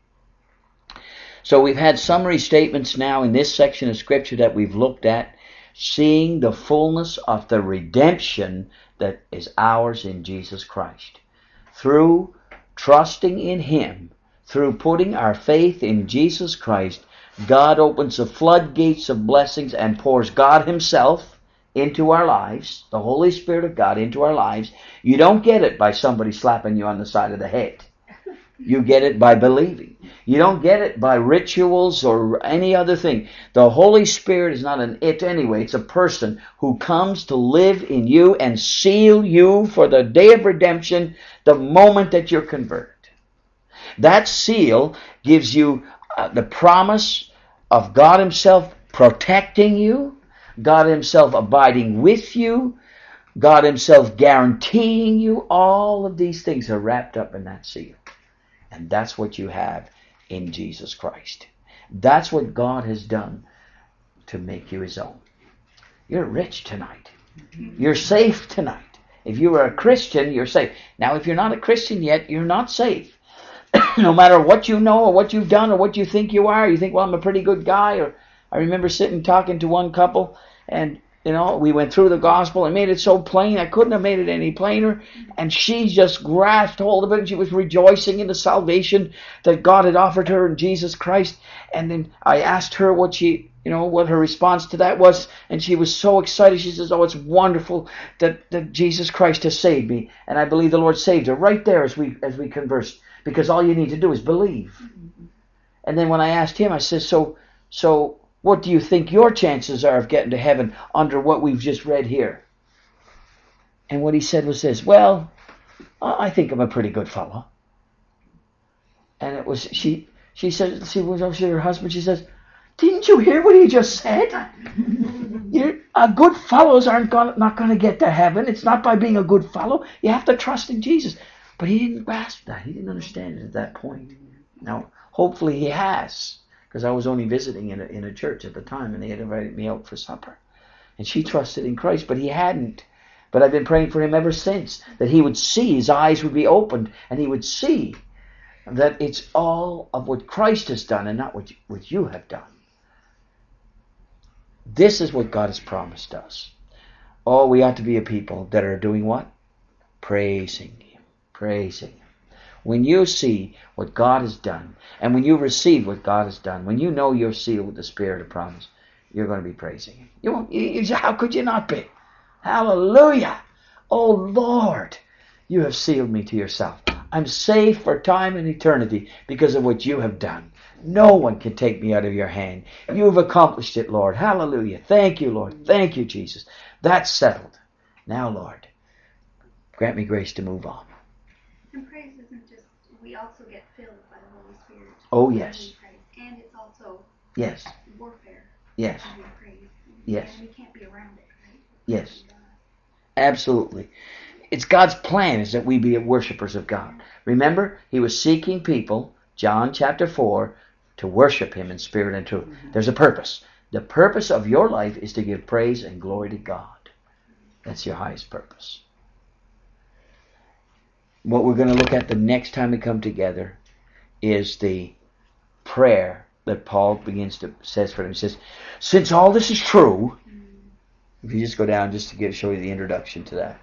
So we've had summary statements now in this section of Scripture that we've looked at, seeing the fullness of the redemption that is ours in Jesus Christ. Through trusting in Him, through putting our faith in Jesus Christ, God opens the floodgates of blessings and pours God Himself into our lives, the Holy Spirit of God into our lives. You don't get it by somebody slapping you on the side of the head. You get it by believing. You don't get it by rituals or any other thing. The Holy Spirit is not an it anyway. It's a person who comes to live in you and seal you for the day of redemption the moment that you're converted. That seal gives you the promise of God Himself protecting you, God Himself abiding with you, God Himself guaranteeing you. All of these things are wrapped up in that seal. And that's what you have in Jesus Christ. That's what God has done to make you His own. You're rich tonight. You're safe tonight. If you are a Christian, you're safe. Now, if you're not a Christian yet, you're not safe. No matter what you know or what you've done or what you think you are, you think, well, I'm a pretty good guy. Or I remember sitting talking to one couple, and we went through the gospel and made it so plain. I couldn't have made it any plainer. And she just grasped hold of it, and she was rejoicing in the salvation that God had offered her in Jesus Christ. And then I asked her what her response to that was, and she was so excited. She says, "Oh, it's wonderful that Jesus Christ has saved me." And I believe the Lord saved her right there as we conversed, because all you need to do is believe. And then when I asked him, I says, so what do you think your chances are of getting to heaven under what we've just read here? And what he said was this: "Well, I think I'm a pretty good fellow." And it was she said, she was over to her husband. She says, "Didn't you hear what he just said? Good fellows not going to get to heaven. It's not by being a good fellow. You have to trust in Jesus." But he didn't grasp that. He didn't understand it at that point. Now, hopefully he has, because I was only visiting in a church at the time, and they had invited me out for supper. And she trusted in Christ, but he hadn't. But I've been praying for him ever since, that he would see, his eyes would be opened, and he would see that it's all of what Christ has done and not what you have done. This is what God has promised us. Oh, we ought to be a people that are doing what? Praising Him. Praising Him. When you see what God has done, and when you receive what God has done, when you know you're sealed with the Spirit of promise, you're going to be praising Him. How could you not be? Hallelujah! Oh Lord, you have sealed me to yourself. I'm safe for time and eternity because of what you have done. No one can take me out of your hand. You have accomplished it, Lord. Hallelujah. Thank you, Lord. Thank you, Jesus. That's settled. Now, Lord, grant me grace to move on. And praise isn't just, we also get filled by the Holy Spirit. Oh, yes. And it's also yes. warfare. Yes. Praise. Yes. And we can't be around it, right? Yes. Absolutely. It's God's plan is that we be worshipers of God. Remember, He was seeking people, John chapter 4, to worship Him in spirit and truth. There's a purpose. The purpose of your life is to give praise and glory to God. That's your highest purpose. What we're going to look at the next time we come together is the prayer that Paul says for them. He says, since all this is true, if you just go down just to show you the introduction to that.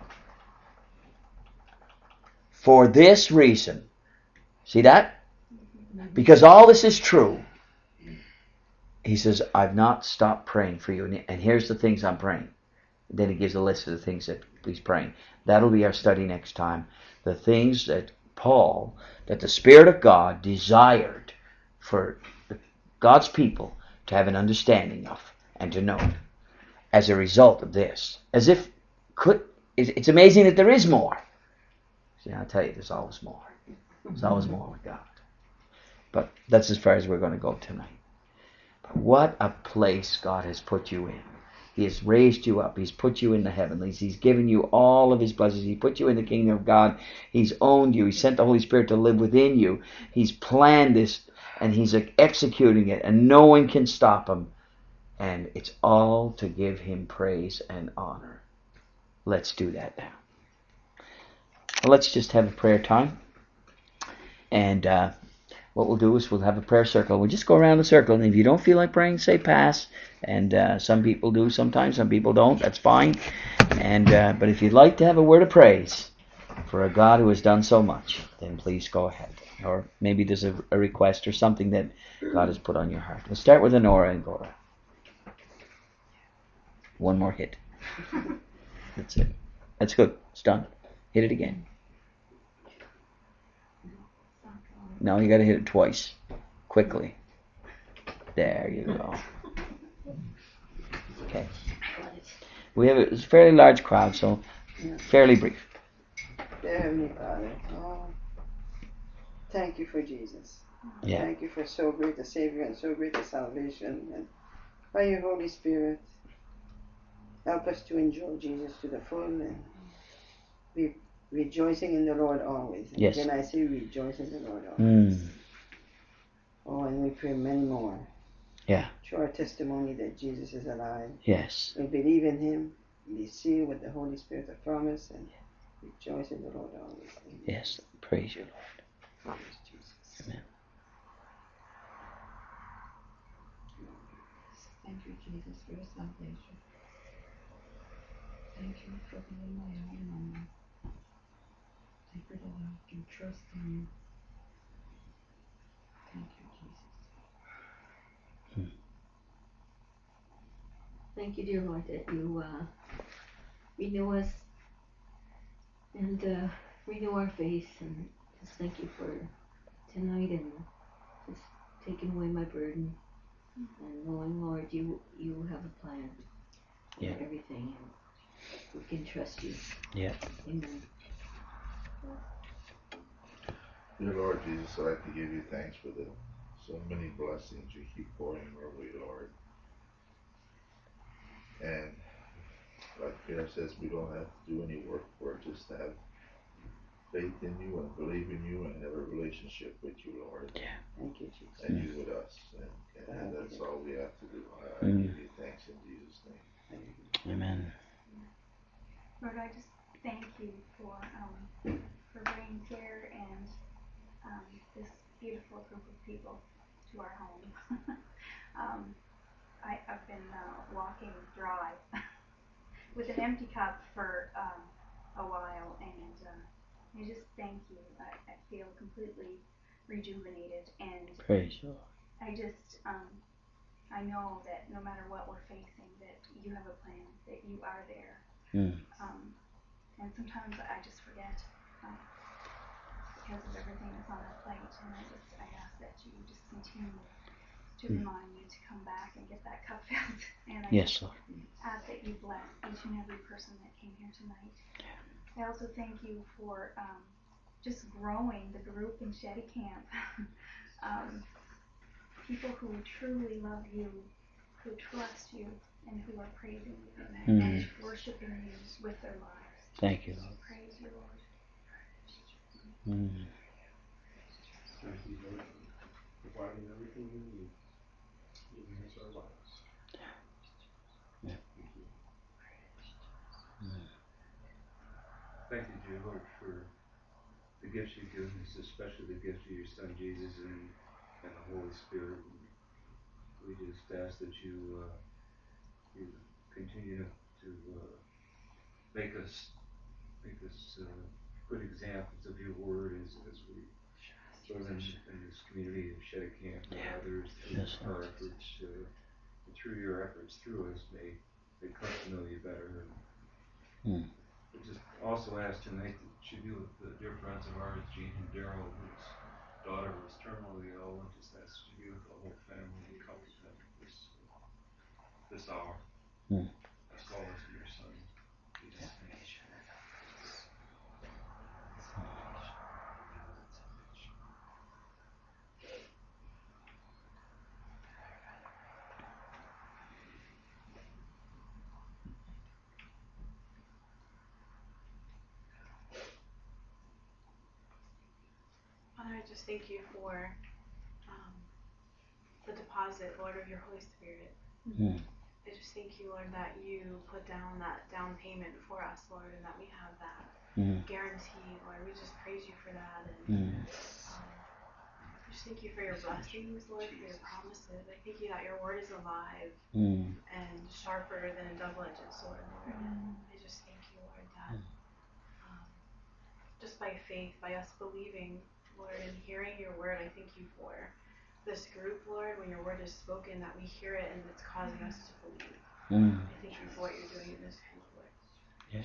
For this reason, see that? Because all this is true, he says, I've not stopped praying for you. And here's the things I'm praying. Then he gives a list of the things that he's praying. That'll be our study next time. The things that the Spirit of God desired for God's people to have an understanding of and to know as a result of this. It's amazing that there is more. See, I'll tell you, there's always more. There's always more with God. But that's as far as we're going to go tonight. But what a place God has put you in. He has raised you up. He's put you in the heavenlies. He's given you all of His blessings. He put you in the kingdom of God. He's owned you. He sent the Holy Spirit to live within you. He's planned this, and He's executing it, and no one can stop Him. And it's all to give Him praise and honor. Let's do that now. Well, let's just have a prayer time. And what we'll do is we'll have a prayer circle. We'll just go around the circle. And if you don't feel like praying, say pass. And some people do sometimes. Some people don't. That's fine. And but if you'd like to have a word of praise for a God who has done so much, then please go ahead. Or maybe there's a request or something that God has put on your heart. We'll start with Honora and Gora. One more hit. That's it. That's good. It's done. Hit it again. No, you got to hit it twice. Quickly. There you go. Okay. We have a fairly large crowd, so fairly brief. There you got it. Thank you for Jesus. Yeah. Thank you for so great a Savior and so great a salvation. And by your Holy Spirit, help us to enjoy Jesus to the full and be rejoicing in the Lord always. And Yes. again, I say rejoice in the Lord always. Oh, and we pray many more. Yeah. Show our testimony that Jesus is alive. Yes. We believe in Him, be sealed with the Holy Spirit of promise, and rejoice in the Lord always. Amen. Yes. Praise you, Lord. Praise Jesus. Amen. Thank you, Jesus, for your salvation. Thank you for being my own mama. Thank you that I can trust in you. Thank you, Jesus. Thank you, dear Lord, that you renew us and renew our faith, and just thank you for tonight and just taking away my burden and knowing, Lord, you have a plan for everything, and we can trust you. Yeah. Amen. Dear Lord Jesus, I'd like to give you thanks for the so many blessings you keep pouring our way, Lord. And like Pierre says, we don't have to do any work for it, just to have faith in you and believe in you and have a relationship with you, Lord. Yeah. Thank you, Jesus. And you with us. And that's all we have to do. I give you thanks in Jesus' name. Amen. Lord, I just thank you for bringing Pierre and this beautiful group of people to our home. I've been walking dry with an empty cup for a while, and I just thank you. I feel completely rejuvenated, and Praise you, Lord. I just I know that no matter what we're facing, that you have a plan, that you are there. And sometimes I just forget because of everything that's on our plate, and I ask that you just continue to remind me to come back and get that cup filled. And I Yes, Lord. ask that you bless each and every person that came here tonight. I also thank you for just growing the group in Shetty Camp. People who truly love you, who trust you, and who are praising you and worshiping you with their lives. Thank you, Lord. Praise you, Lord. Thank you, Lord, for providing everything we need, giving us our lives. Yeah. Thank you. Thank you, dear Lord, for the gifts you've given us, especially the gift of your Son Jesus and the Holy Spirit. And we just ask that you continue to make us good examples of your word as we live in this community of Shetty Camp and others through our efforts, and through your efforts through us may come to know you better. And we just also ask tonight that you be with the dear friends of ours, Gene and Daryl, whose daughter was terminally ill, and just ask you to be with the whole family and comfort them this hour. Ask all this in your Son, Jesus' name. Father, I just thank you for the deposit, Lord, of your Holy Spirit. I just thank you, Lord, that you put down that down payment for us, Lord, and that we have that guarantee, Lord. We just praise you for that. And I just thank you for your blessings, Lord, for your promises. I thank you that your word is alive and sharper than a double-edged sword, Lord. And I just thank you, Lord, that just by faith, by us believing, Lord, and hearing your word, I thank you for this group, Lord, when your word is spoken, that we hear it and it's causing us to believe. I thank you for what you're doing in this group, Lord. Yeah.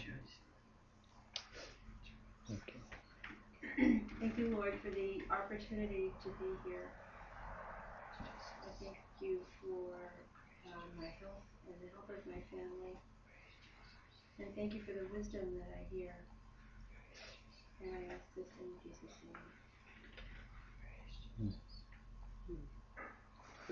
Thank you, Lord, for the opportunity to be here. I thank you for my health and the health of my family. And thank you for the wisdom that I hear. And I ask this in Jesus' name.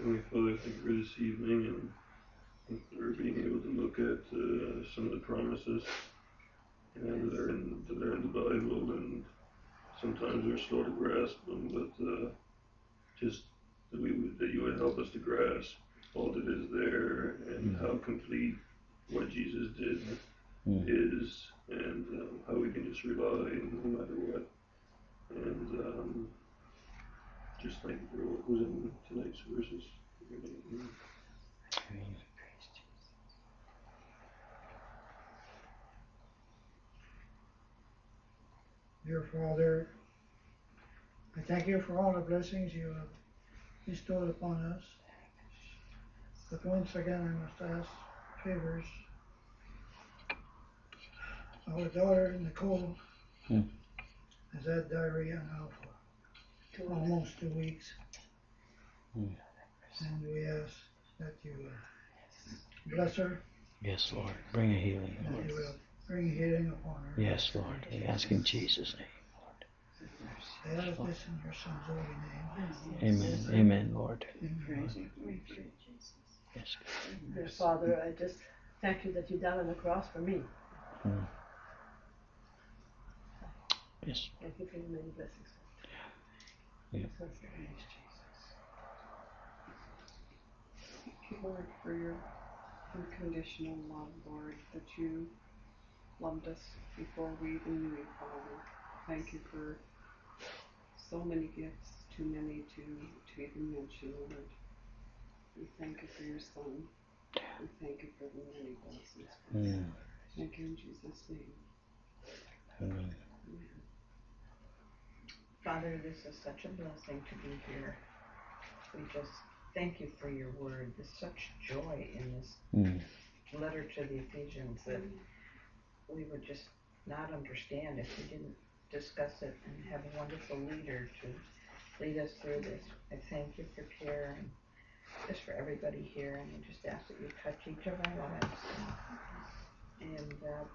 Heavenly Father, thank you for this evening and for being able to look at some of the promises that are in the Bible, and sometimes we're slow to grasp them, but just that you would help us to grasp all that is there and how complete what Jesus did is, and how we can just rely no matter what. And just thank you for what was in tonight's verses. Dear Father, I thank you for all the blessings you have bestowed upon us. But once again, I must ask favors. Our daughter, Nicole, has had diarrhea now for almost 2 weeks. And we ask that you bless her. Yes, Lord. Bring a healing, Lord. That you will bring healing upon her. Yes, Lord. We ask in Jesus' name, Lord. I ask this in your Son's holy name. Amen. Amen, Lord. Yes. Dear Father, I just thank you that you died on the cross for me. Yes. Thank you for your many blessings. Yeah. Thank you, Lord, for your unconditional love, Lord, that you loved us before we even knew you, Father. Thank you for so many gifts, too many to even mention, Lord. We thank you for your Son. We thank you for the many blessings. Thank you in Jesus' name. Amen. Father, this is such a blessing to be here. We just thank you for your word. There's such joy in this letter to the Ephesians that we would just not understand if we didn't discuss it and have a wonderful leader to lead us through this. I thank you for care and just for everybody here, and I just ask that you touch each of our lives and